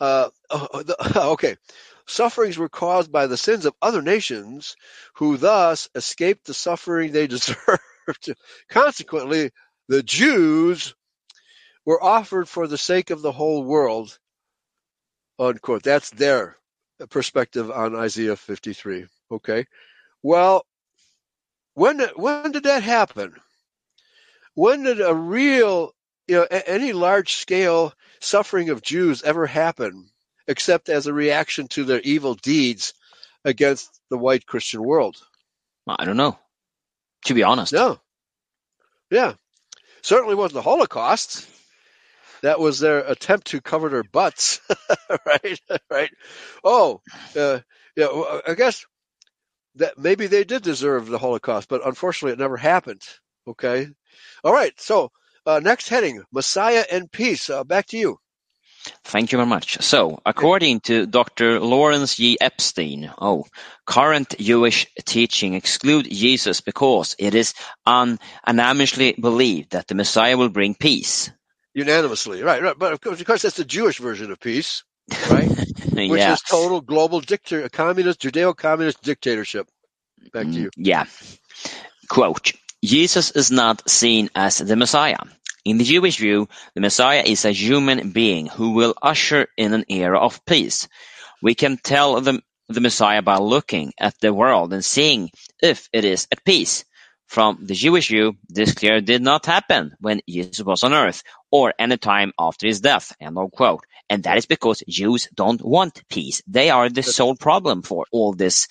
sufferings were caused by the sins of other nations who thus escaped the suffering they deserved. Consequently, the Jews were offered for the sake of the whole world, unquote. That's their perspective on Isaiah 53. Okay. Well, when did that happen? When did a real, any large-scale suffering of Jews ever happen, except as a reaction to their evil deeds against the white Christian world? I don't know, to be honest. No. Yeah. Certainly wasn't the Holocaust. That was their attempt to cover their butts, right? Oh, I guess that maybe they did deserve the Holocaust, but unfortunately it never happened. Okay. All right. So next heading, Messiah and peace. Back to you. Thank you very much. So, according to Dr. Lawrence G. Epstein, current Jewish teaching exclude Jesus because it is unanimously believed that the Messiah will bring peace. Unanimously, right. But of course, that's the Jewish version of peace, right? Which is total global Judeo-communist dictatorship. Back to you. Yeah. Quote, Jesus is not seen as the Messiah. In the Jewish view, the Messiah is a human being who will usher in an era of peace. We can tell the Messiah by looking at the world and seeing if it is at peace. From the Jewish view, this clearly did not happen when Jesus was on earth or any time after his death, end of quote. And that is because Jews don't want peace. They are the sole problem for all this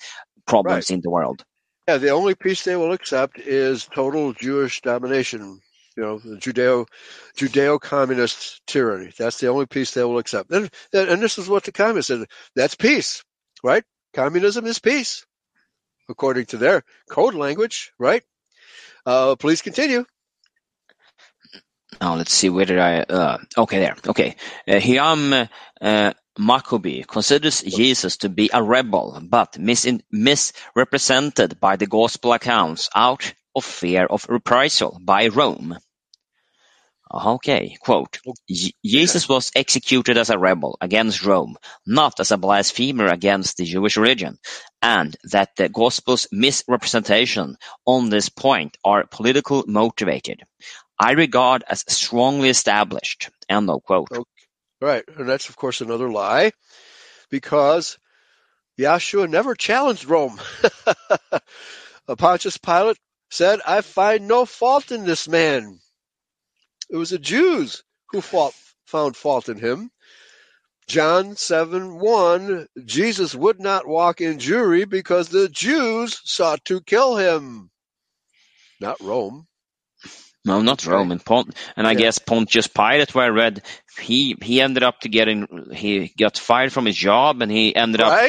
problems in the world. Yeah, the only peace they will accept is total Jewish domination. The Judeo-communist tyranny. That's the only peace they will accept. And this is what the communists said. That's peace, right? Communism is peace, according to their code language, right? Please continue. Now let's see where did I. Okay, there. Okay, Hiram Maccabee considers Jesus to be a rebel, but misrepresented by the gospel accounts out of fear of reprisal by Rome. Okay, quote, Jesus was executed as a rebel against Rome, not as a blasphemer against the Jewish religion, and that the Gospel's misrepresentation on this point are political motivated. I regard as strongly established, end of quote. Okay. Right, and that's, of course, another lie, because Yahshua never challenged Rome. Pontius Pilate said, I find no fault in this man. It was the Jews who found fault in him. John 7:1, Jesus would not walk in Jewry because the Jews sought to kill him. Not Rome. No, not Rome. And I guess Pontius Pilate, where I read, he ended up he got fired from his job, and he ended up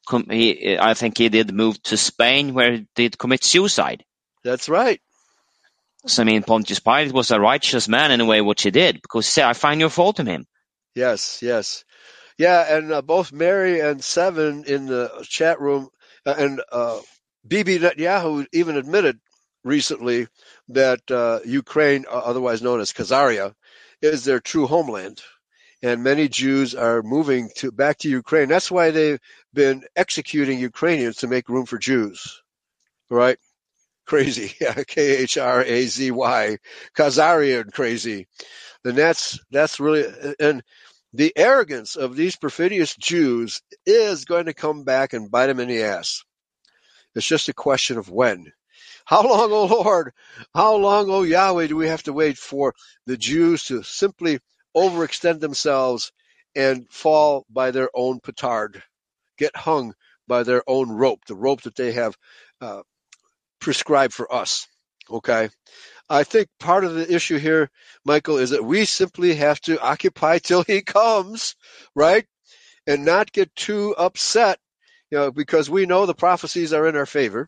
I think he did move to Spain, where he did commit suicide. That's right. So, I mean, Pontius Pilate was a righteous man in a way, what he did, because he said, I find no fault in him. Yes. Yeah, and both Mary and Seven in the chat room, and Bibi Netanyahu even admitted recently that Ukraine, otherwise known as Khazaria, is their true homeland. And many Jews are moving back to Ukraine. That's why they've been executing Ukrainians to make room for Jews. Right? Crazy. Yeah, Khrazy, Khazarian crazy. And that's really, and the arrogance of these perfidious Jews is going to come back and bite them in the ass. It's just a question of when. How long, O Lord, how long, O Yahweh, do we have to wait for the Jews to simply overextend themselves and fall by their own petard, get hung by their own rope, the rope that they have prescribed for us? Okay. I think part of the issue here, Michael, is that we simply have to occupy till he comes, right? And not get too upset, because we know the prophecies are in our favor,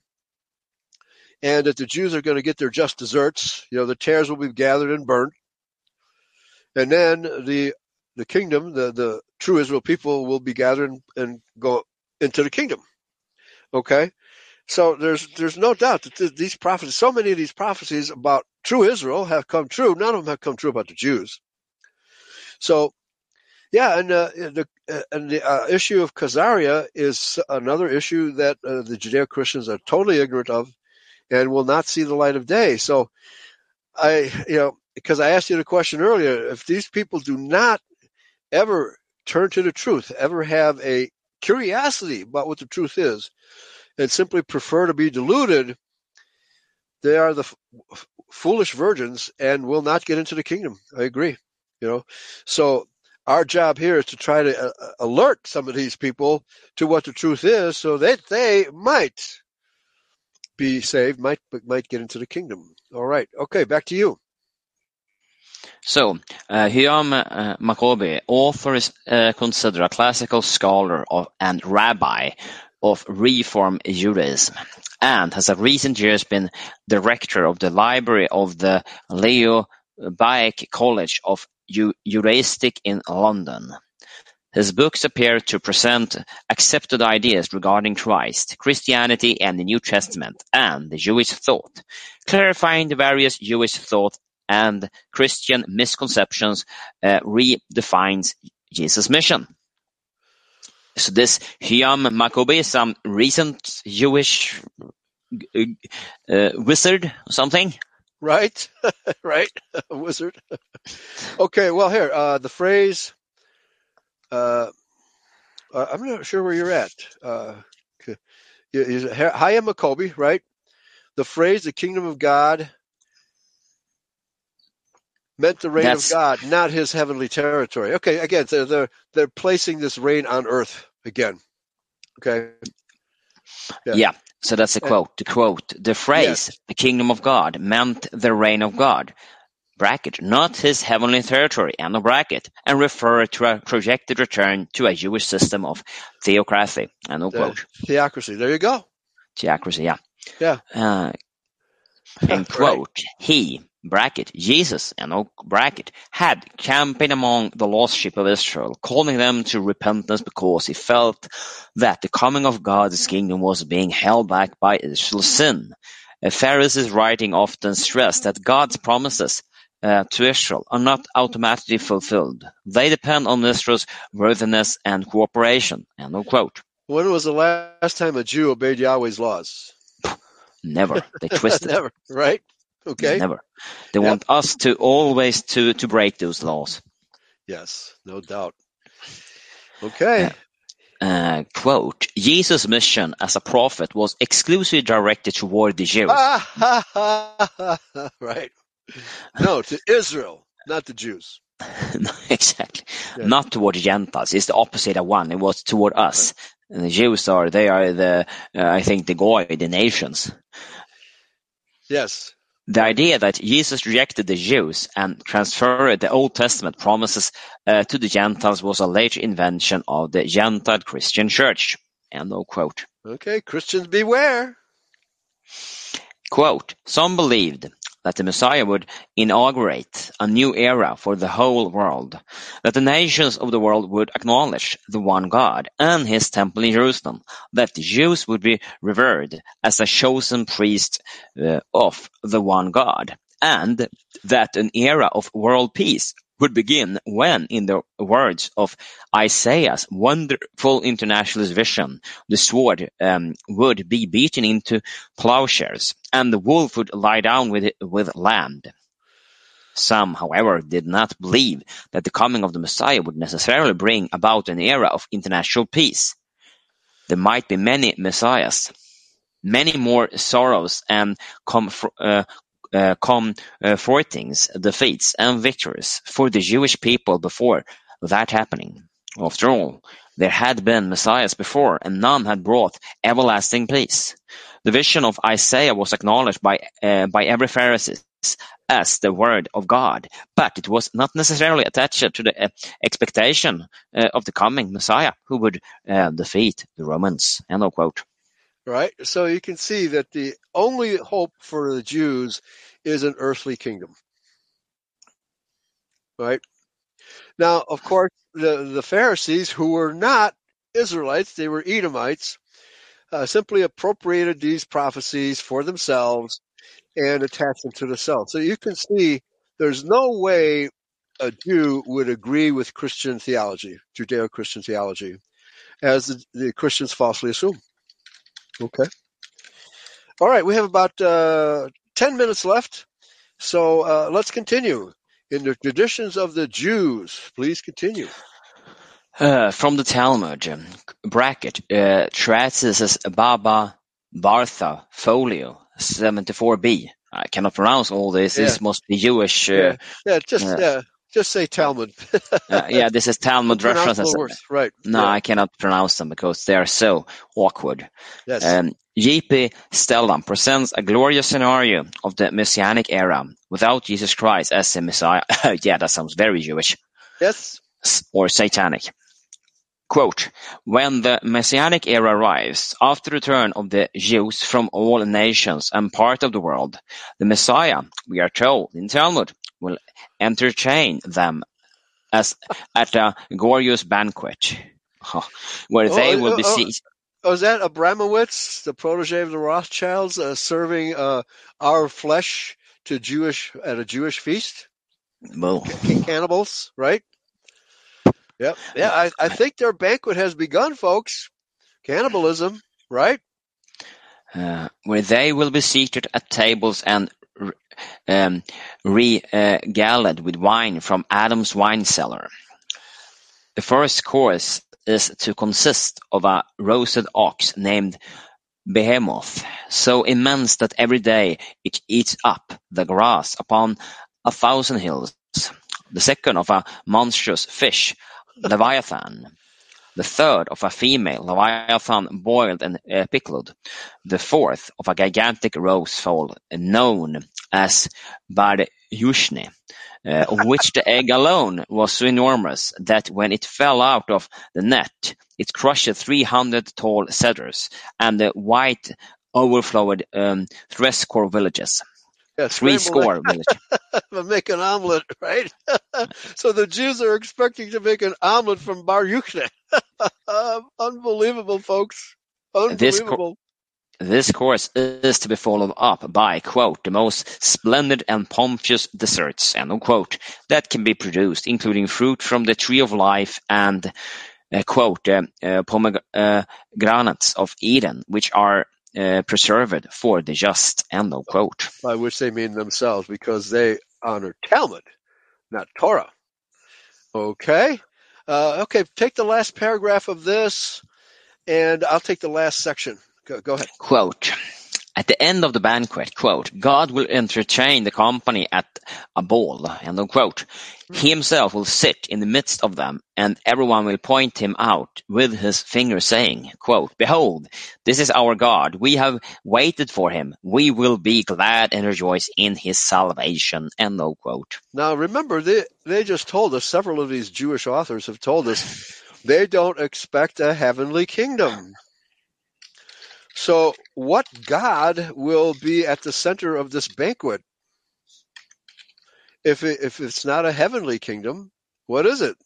and that the Jews are going to get their just desserts. The tares will be gathered and burnt. And then the kingdom, the true Israel people, will be gathered and go into the kingdom. Okay? So there's no doubt that these prophecies, so many of these prophecies about true Israel have come true. None of them have come true about the Jews. So, yeah, and the issue of Khazaria is another issue that the Judeo-Christians are totally ignorant of and will not see the light of day. So, because I asked you the question earlier, if these people do not ever turn to the truth, ever have a curiosity about what the truth is, and simply prefer to be deluded, they are the foolish virgins and will not get into the kingdom. I agree. So our job here is to try to alert some of these people to what the truth is, so that they might be saved, might get into the kingdom. All right. Okay, back to you. So, Hiram Maccabee, author is considered a classical scholar and rabbi of Reform Judaism, and has in recent years been director of the library of the Leo Baeck College of Judaistic in London. His books appear to present accepted ideas regarding Christ, Christianity, and the New Testament, and the Jewish thought, clarifying the various Jewish thought and Christian misconceptions, redefines Jesus' mission. So this Hiram Maccabee is some recent Jewish wizard or something? Right, right, a wizard. Okay, well here, the phrase, I'm not sure where you're at. Hiram Maccabee, right? The phrase, the kingdom of God, meant the reign of God, not his heavenly territory. Okay, again, they're placing this reign on earth again. Okay. Yeah. So that's a quote. The quote, the phrase, the kingdom of God, meant the reign of God, bracket, not his heavenly territory, end of bracket, and refer to a projected return to a Jewish system of theocracy, end of quote. Theocracy. There you go. Theocracy, yeah. Yeah. And quote, he, bracket, Jesus, end of bracket, had campaigned among the lost sheep of Israel, calling them to repentance because he felt that the coming of God's kingdom was being held back by Israel's sin. A Pharisee's writing often stressed that God's promises to Israel are not automatically fulfilled. They depend on Israel's worthiness and cooperation, end of quote. When was the last time a Jew obeyed Yahweh's laws? Never. They twisted. Never, right? Okay. Never. They want us to always to break those laws. Yes, no doubt. Okay. Quote, Jesus' mission as a prophet was exclusively directed toward the Jews. Right. No, to Israel, not the Jews. Exactly. Yeah. Not toward the Gentiles. It's the opposite of one. It was toward us. Right. And the Jews are the goy, the nations. Yes. The idea that Jesus rejected the Jews and transferred the Old Testament promises to the Gentiles was a later invention of the Gentile Christian Church. End of quote. Okay, Christians beware. Quote, some believed that the Messiah would inaugurate a new era for the whole world, that the nations of the world would acknowledge the one God and his temple in Jerusalem, that the Jews would be revered as a chosen priest of the one God, and that an era of world peace would begin when, in the words of Isaiah's wonderful internationalist vision, the sword would be beaten into plowshares, and the wolf would lie down with lamb. Some, however, did not believe that the coming of the Messiah would necessarily bring about an era of international peace. There might be many messiahs, many more sorrows and comfortings, defeats, and victories for the Jewish people before that happening. After all, there had been messiahs before, and none had brought everlasting peace. The vision of Isaiah was acknowledged by every Pharisee as the word of God, but it was not necessarily attached to the expectation of the coming Messiah who would defeat the Romans. End of quote. Right. So you can see that the only hope for the Jews is an earthly kingdom. Right. Now, of course, the Pharisees, who were not Israelites, they were Edomites, simply appropriated these prophecies for themselves and attached them to themselves. So you can see there's no way a Jew would agree with Christian theology, Judeo-Christian theology, as the Christians falsely assume. Okay. All right. We have about 10 minutes left. So let's continue. In the traditions of the Jews, please continue. From the Talmud, bracket, Tracis Baba Bartha Folio 74b. I cannot pronounce all this. Yeah. This must be Jewish. Just say Talmud. This is Talmud references. Right. No, I cannot pronounce them because they are so awkward. Yes. J.P. Stellan presents a glorious scenario of the Messianic era without Jesus Christ as the Messiah. Yeah, that sounds very Jewish. Yes. Or satanic. Quote, when the Messianic era arrives, after the return of the Jews from all nations and part of the world, the Messiah, we are told in Talmud, will entertain them as at a glorious banquet, where they will be seized. Oh, is that Abramowitz, the protege of the Rothschilds, serving our flesh to at a Jewish feast? Well, cannibals, right? Yep. Yeah, I think their banquet has begun, folks. Cannibalism, right? Where they will be seated at tables and regaled with wine from Adam's wine cellar. The first course is to consist of a roasted ox named Behemoth, so immense that every day it eats up the grass upon 1,000 hills. The second of a monstrous fish, Leviathan, The third of a female leviathan boiled and pickled. The fourth of a gigantic rose fowl known as Bar-Yushne, of which the egg alone was so enormous that when it fell out of the net, it crushed 300 tall cedars and the white overflowed threescore villages. Yeah, Threescore villages. Make an omelet, right? So the Jews are expecting to make an omelet from Bar-Yushne. Unbelievable, folks. Unbelievable. This course is to be followed up by, quote, the most splendid and pompous desserts, end of quote, that can be produced, including fruit from the tree of life and, quote, pomegranates of Eden, which are preserved for the just, end of quote. By which they mean themselves, because they honor Talmud, not Torah. Okay. Okay, take the last paragraph of this, and I'll take the last section. Go ahead. Quote, at the end of the banquet, quote, God will entertain the company at a ball, end of quote. He himself will sit in the midst of them, and everyone will point him out with his finger, saying, quote, behold, this is our God. We have waited for him. We will be glad and rejoice in his salvation, end of quote. Now, remember, they just told us, several of these Jewish authors have told us, they don't expect a heavenly kingdom. So what God will be at the center of this banquet? If it's not a heavenly kingdom, what is it?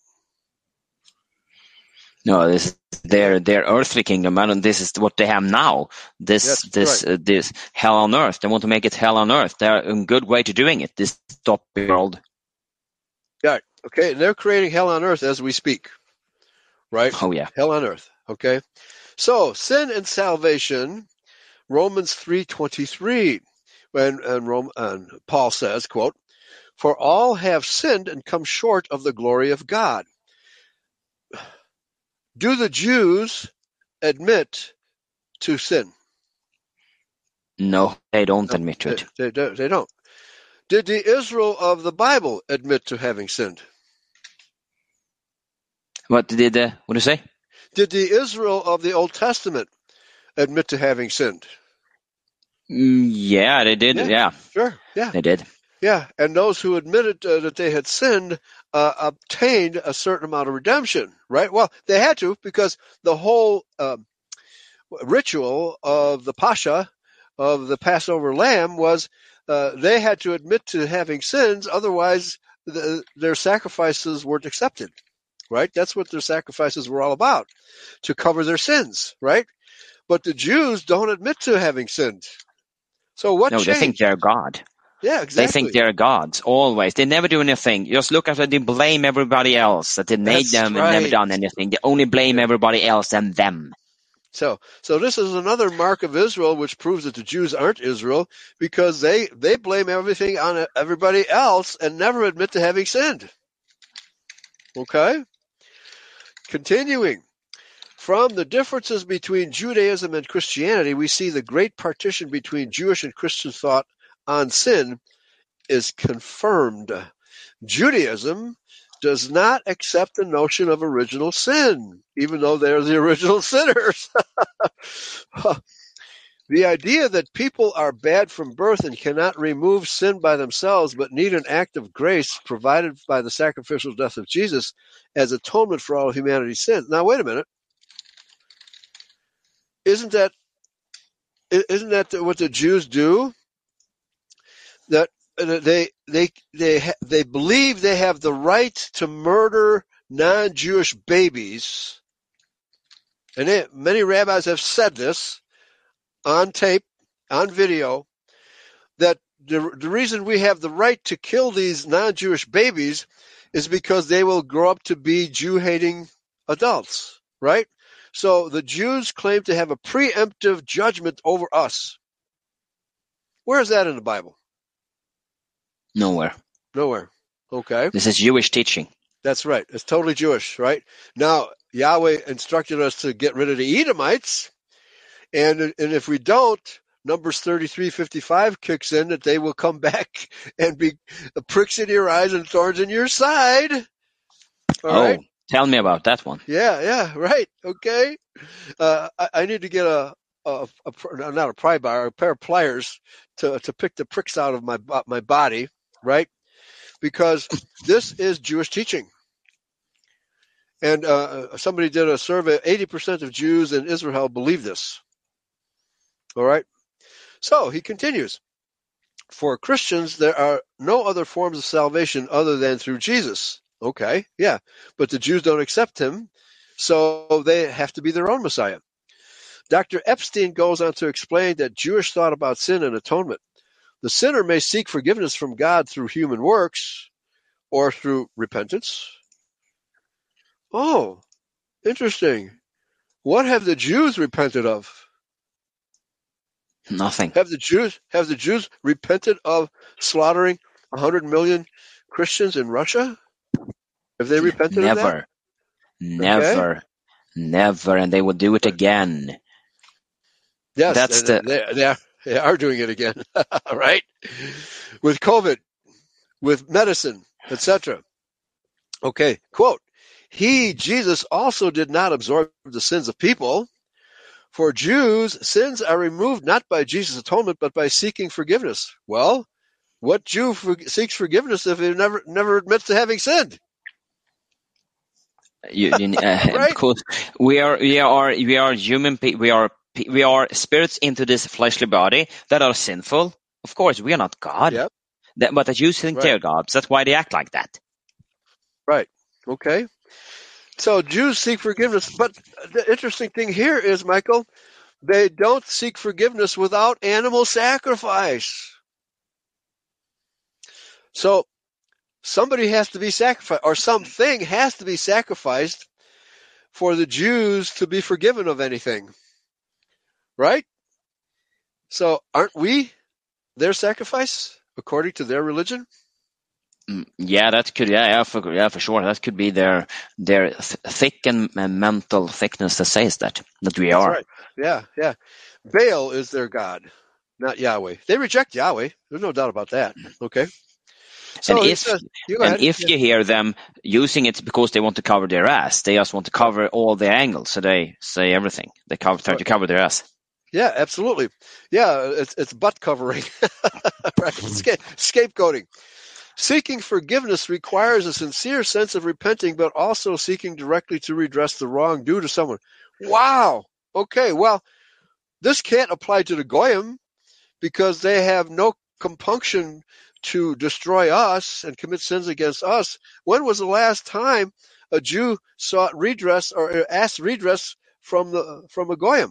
No, this is their earthly kingdom, and this is what they have now. This hell on earth. They want to make it hell on earth. They're a good way to doing it. This stop world. Yeah. Okay. And they're creating hell on earth as we speak. Right? Oh yeah. Hell on earth. Okay. So sin and salvation, Romans 3:23, and Paul says, quote, for all have sinned and come short of the glory of God. Do the Jews admit to sin? No, they don't admit to it. They don't. Did the Israel of the Bible admit to having sinned? What do you say? Did the Israel of the Old Testament admit to having sinned? Yeah, they did. Yeah. Sure. Yeah. They did. Yeah. And those who admitted that they had sinned obtained a certain amount of redemption, right? Well, they had to, because the whole ritual of the Pascha, of the Passover lamb, was they had to admit to having sins, otherwise their sacrifices weren't accepted. Right? That's what their sacrifices were all about, to cover their sins, right? But the Jews don't admit to having sinned. So what changed? They think they're God. Yeah, exactly. They think they're gods, always. They never do anything. Just look after they blame everybody else, that they made them and never done anything. They only blame everybody else and them. So this is another mark of Israel, which proves that the Jews aren't Israel, because they blame everything on everybody else and never admit to having sinned. Okay? Continuing, from the differences between Judaism and Christianity, we see the great partition between Jewish and Christian thought on sin is confirmed. Judaism does not accept the notion of original sin, even though they're the original sinners. The idea that people are bad from birth and cannot remove sin by themselves, but need an act of grace provided by the sacrificial death of Jesus as atonement for all of humanity's sins. Now, wait a minute. Isn't that what the Jews do? That they believe they have the right to murder non-Jewish babies, and many rabbis have said this on tape, on video, that the reason we have the right to kill these non-Jewish babies is because they will grow up to be Jew-hating adults, right? So the Jews claim to have a preemptive judgment over us. Where is that in the Bible? Nowhere. Okay. This is Jewish teaching. That's right. It's totally Jewish, right? Now, Yahweh instructed us to get rid of the Edomites, and if we don't, Numbers 33:55 kicks in, that they will come back and be pricks in your eyes and thorns in your side. All right? Tell me about that one. Yeah, right. Okay. I need to get not a pry bar, a pair of pliers to pick the pricks out of my body, right? Because this is Jewish teaching. And somebody did a survey. 80% of Jews in Israel believe this. All right. So he continues. For Christians, there are no other forms of salvation other than through Jesus. Okay, yeah, but the Jews don't accept him, so they have to be their own Messiah. Dr. Epstein goes on to explain that Jewish thought about sin and atonement. The sinner may seek forgiveness from God through human works or through repentance. Oh, interesting. What have the Jews repented of? Nothing. Have the Jews repented of slaughtering 100 million Christians in Russia? Have they repented of that? Never, and they will do it again. Yes, they are doing it again, right? With COVID, with medicine, etc. Okay, quote, he, Jesus, also did not absorb the sins of people. For Jews, sins are removed not by Jesus' atonement, but by seeking forgiveness. Well, what Jew seeks forgiveness if he never admits to having sinned? Right? Because we are human. We are spirits into this fleshly body that are sinful. Of course, we are not God. Yep. But the Jews think they're gods. That's why they act like that. Right. Okay. So Jews seek forgiveness, but the interesting thing here is, Michael, they don't seek forgiveness without animal sacrifice. So somebody has to be sacrificed, or something has to be sacrificed for the Jews to be forgiven of anything. Right? So aren't we their sacrifice according to their religion? Yeah, that could. Yeah, for sure. That could be their thick and mental thickness that says that we are. Right. Yeah. Baal is their god, not Yahweh. They reject Yahweh. There's no doubt about that. Okay. So if you hear them using it because they want to cover their ass, they just want to cover all their angles, so they say everything. They try to cover their ass. Yeah, absolutely. Yeah, it's butt covering, right? Scapegoating. Seeking forgiveness requires a sincere sense of repenting, but also seeking directly to redress the wrong due to someone. Wow. Okay, well, this can't apply to the Goyim because they have no compunction to destroy us and commit sins against us. When was the last time a Jew sought redress or asked redress from a Goyim?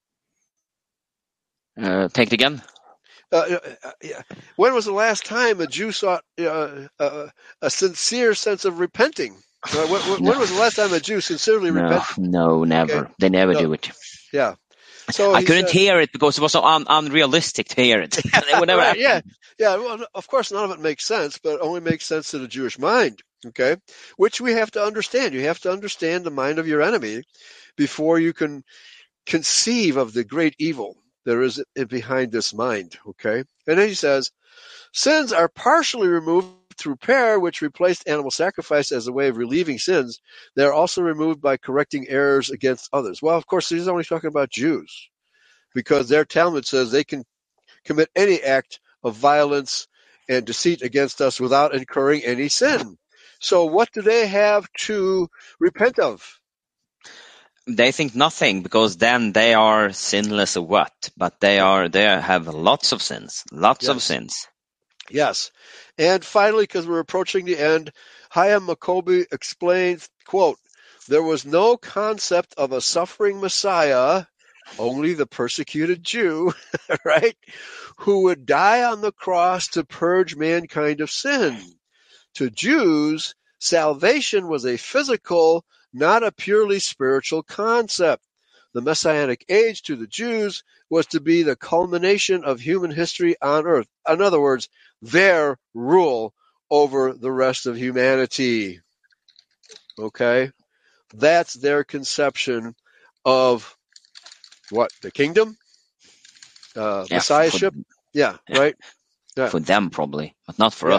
Take it again. When was the last time a Jew sought a sincere sense of repenting? When was the last time a Jew sincerely repented? No, never. Okay. They never do it. Yeah. So I couldn't hear it because it was so unrealistic to hear it. Yeah. Well, of course, none of it makes sense, but it only makes sense to the Jewish mind. Okay, which we have to understand. You have to understand the mind of your enemy before you can conceive of the great evil there is behind this mind. Okay, and then he says, sins are partially removed through prayer, which replaced animal sacrifice as a way of relieving sins. They are also removed by correcting errors against others. Well, of course, he's only talking about Jews because their Talmud says they can commit any act of violence and deceit against us without incurring any sin. So what do they have to repent of? They think nothing, because then they are sinless or what? But they have lots of sins. Of sins. Yes. And finally, because we're approaching the end, Chaim Maccoby explains, quote, there was no concept of a suffering Messiah, only the persecuted Jew, right, who would die on the cross to purge mankind of sin. To Jews, salvation was a physical, not a purely spiritual concept. The Messianic age to the Jews was to be the culmination of human history on earth. In other words, their rule over the rest of humanity. Okay? That's their of what? The kingdom? Messiahship? Right? Yeah. For them, probably, but not for us.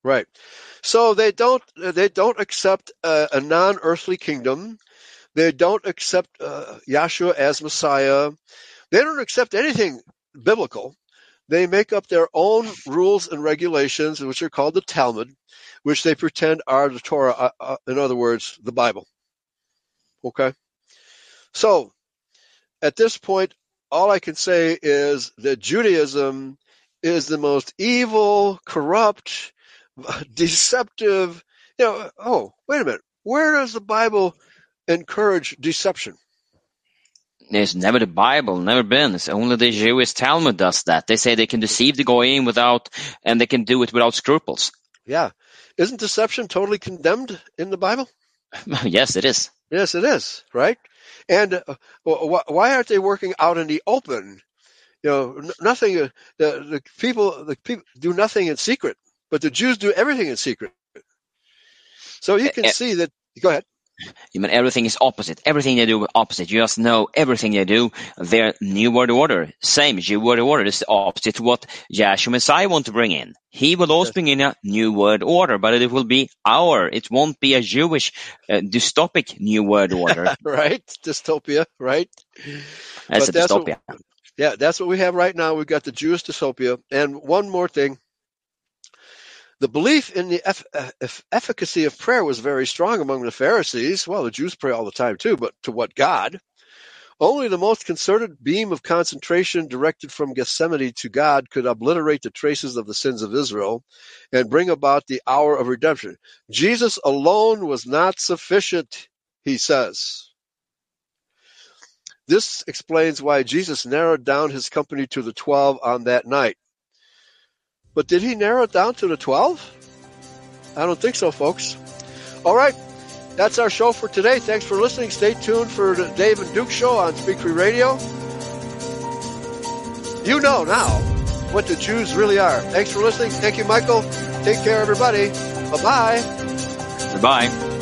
Right. So they don't accept a non-earthly kingdom. They don't accept Yahshua as Messiah. They don't accept anything biblical. They make up their own rules and regulations, which are called the Talmud, which they pretend are the Torah, in other words, the Bible. Okay? So, at this point, all I can say is that Judaism is the most evil, corrupt, deceptive. Oh, wait a minute. Where does the Bible encourage deception? It's never the Bible, never been. It's only the Jewish Talmud does that. They say they can deceive the Goyim and they can do it without scruples. Yeah. Isn't deception totally condemned in the Bible? Yes, it is. Yes, it is, right? And why aren't they working out in the open? Nothing. The people do nothing in secret, but the Jews do everything in secret. So you can see that. Go ahead. You mean everything is opposite. Everything they do is opposite. You just know everything they do. Their New World Order, same. New World Order is opposite to what Yahshua Messiah want to bring in. He will also bring in a New World Order, but it will be it won't be a Jewish dystopic New World Order. Right? Dystopia, right? That's a dystopia. That's what we have right now. We've got the Jewish dystopia. And one more thing. The belief in the efficacy of prayer was very strong among the Pharisees. Well, the Jews pray all the time too, but to what God? Only the most concerted beam of concentration directed from Gethsemane to God could obliterate the traces of the sins of Israel and bring about the hour of redemption. Jesus alone was not sufficient, he says. This explains why Jesus narrowed down his company to the 12 on that night. But did he narrow it down to the 12? I don't think so, folks. All right. That's our show for today. Thanks for listening. Stay tuned for the Dave and Duke Show on Speak Free Radio. You know now what the Jews really are. Thanks for listening. Thank you, Michael. Take care, everybody. Bye-bye. Bye-bye.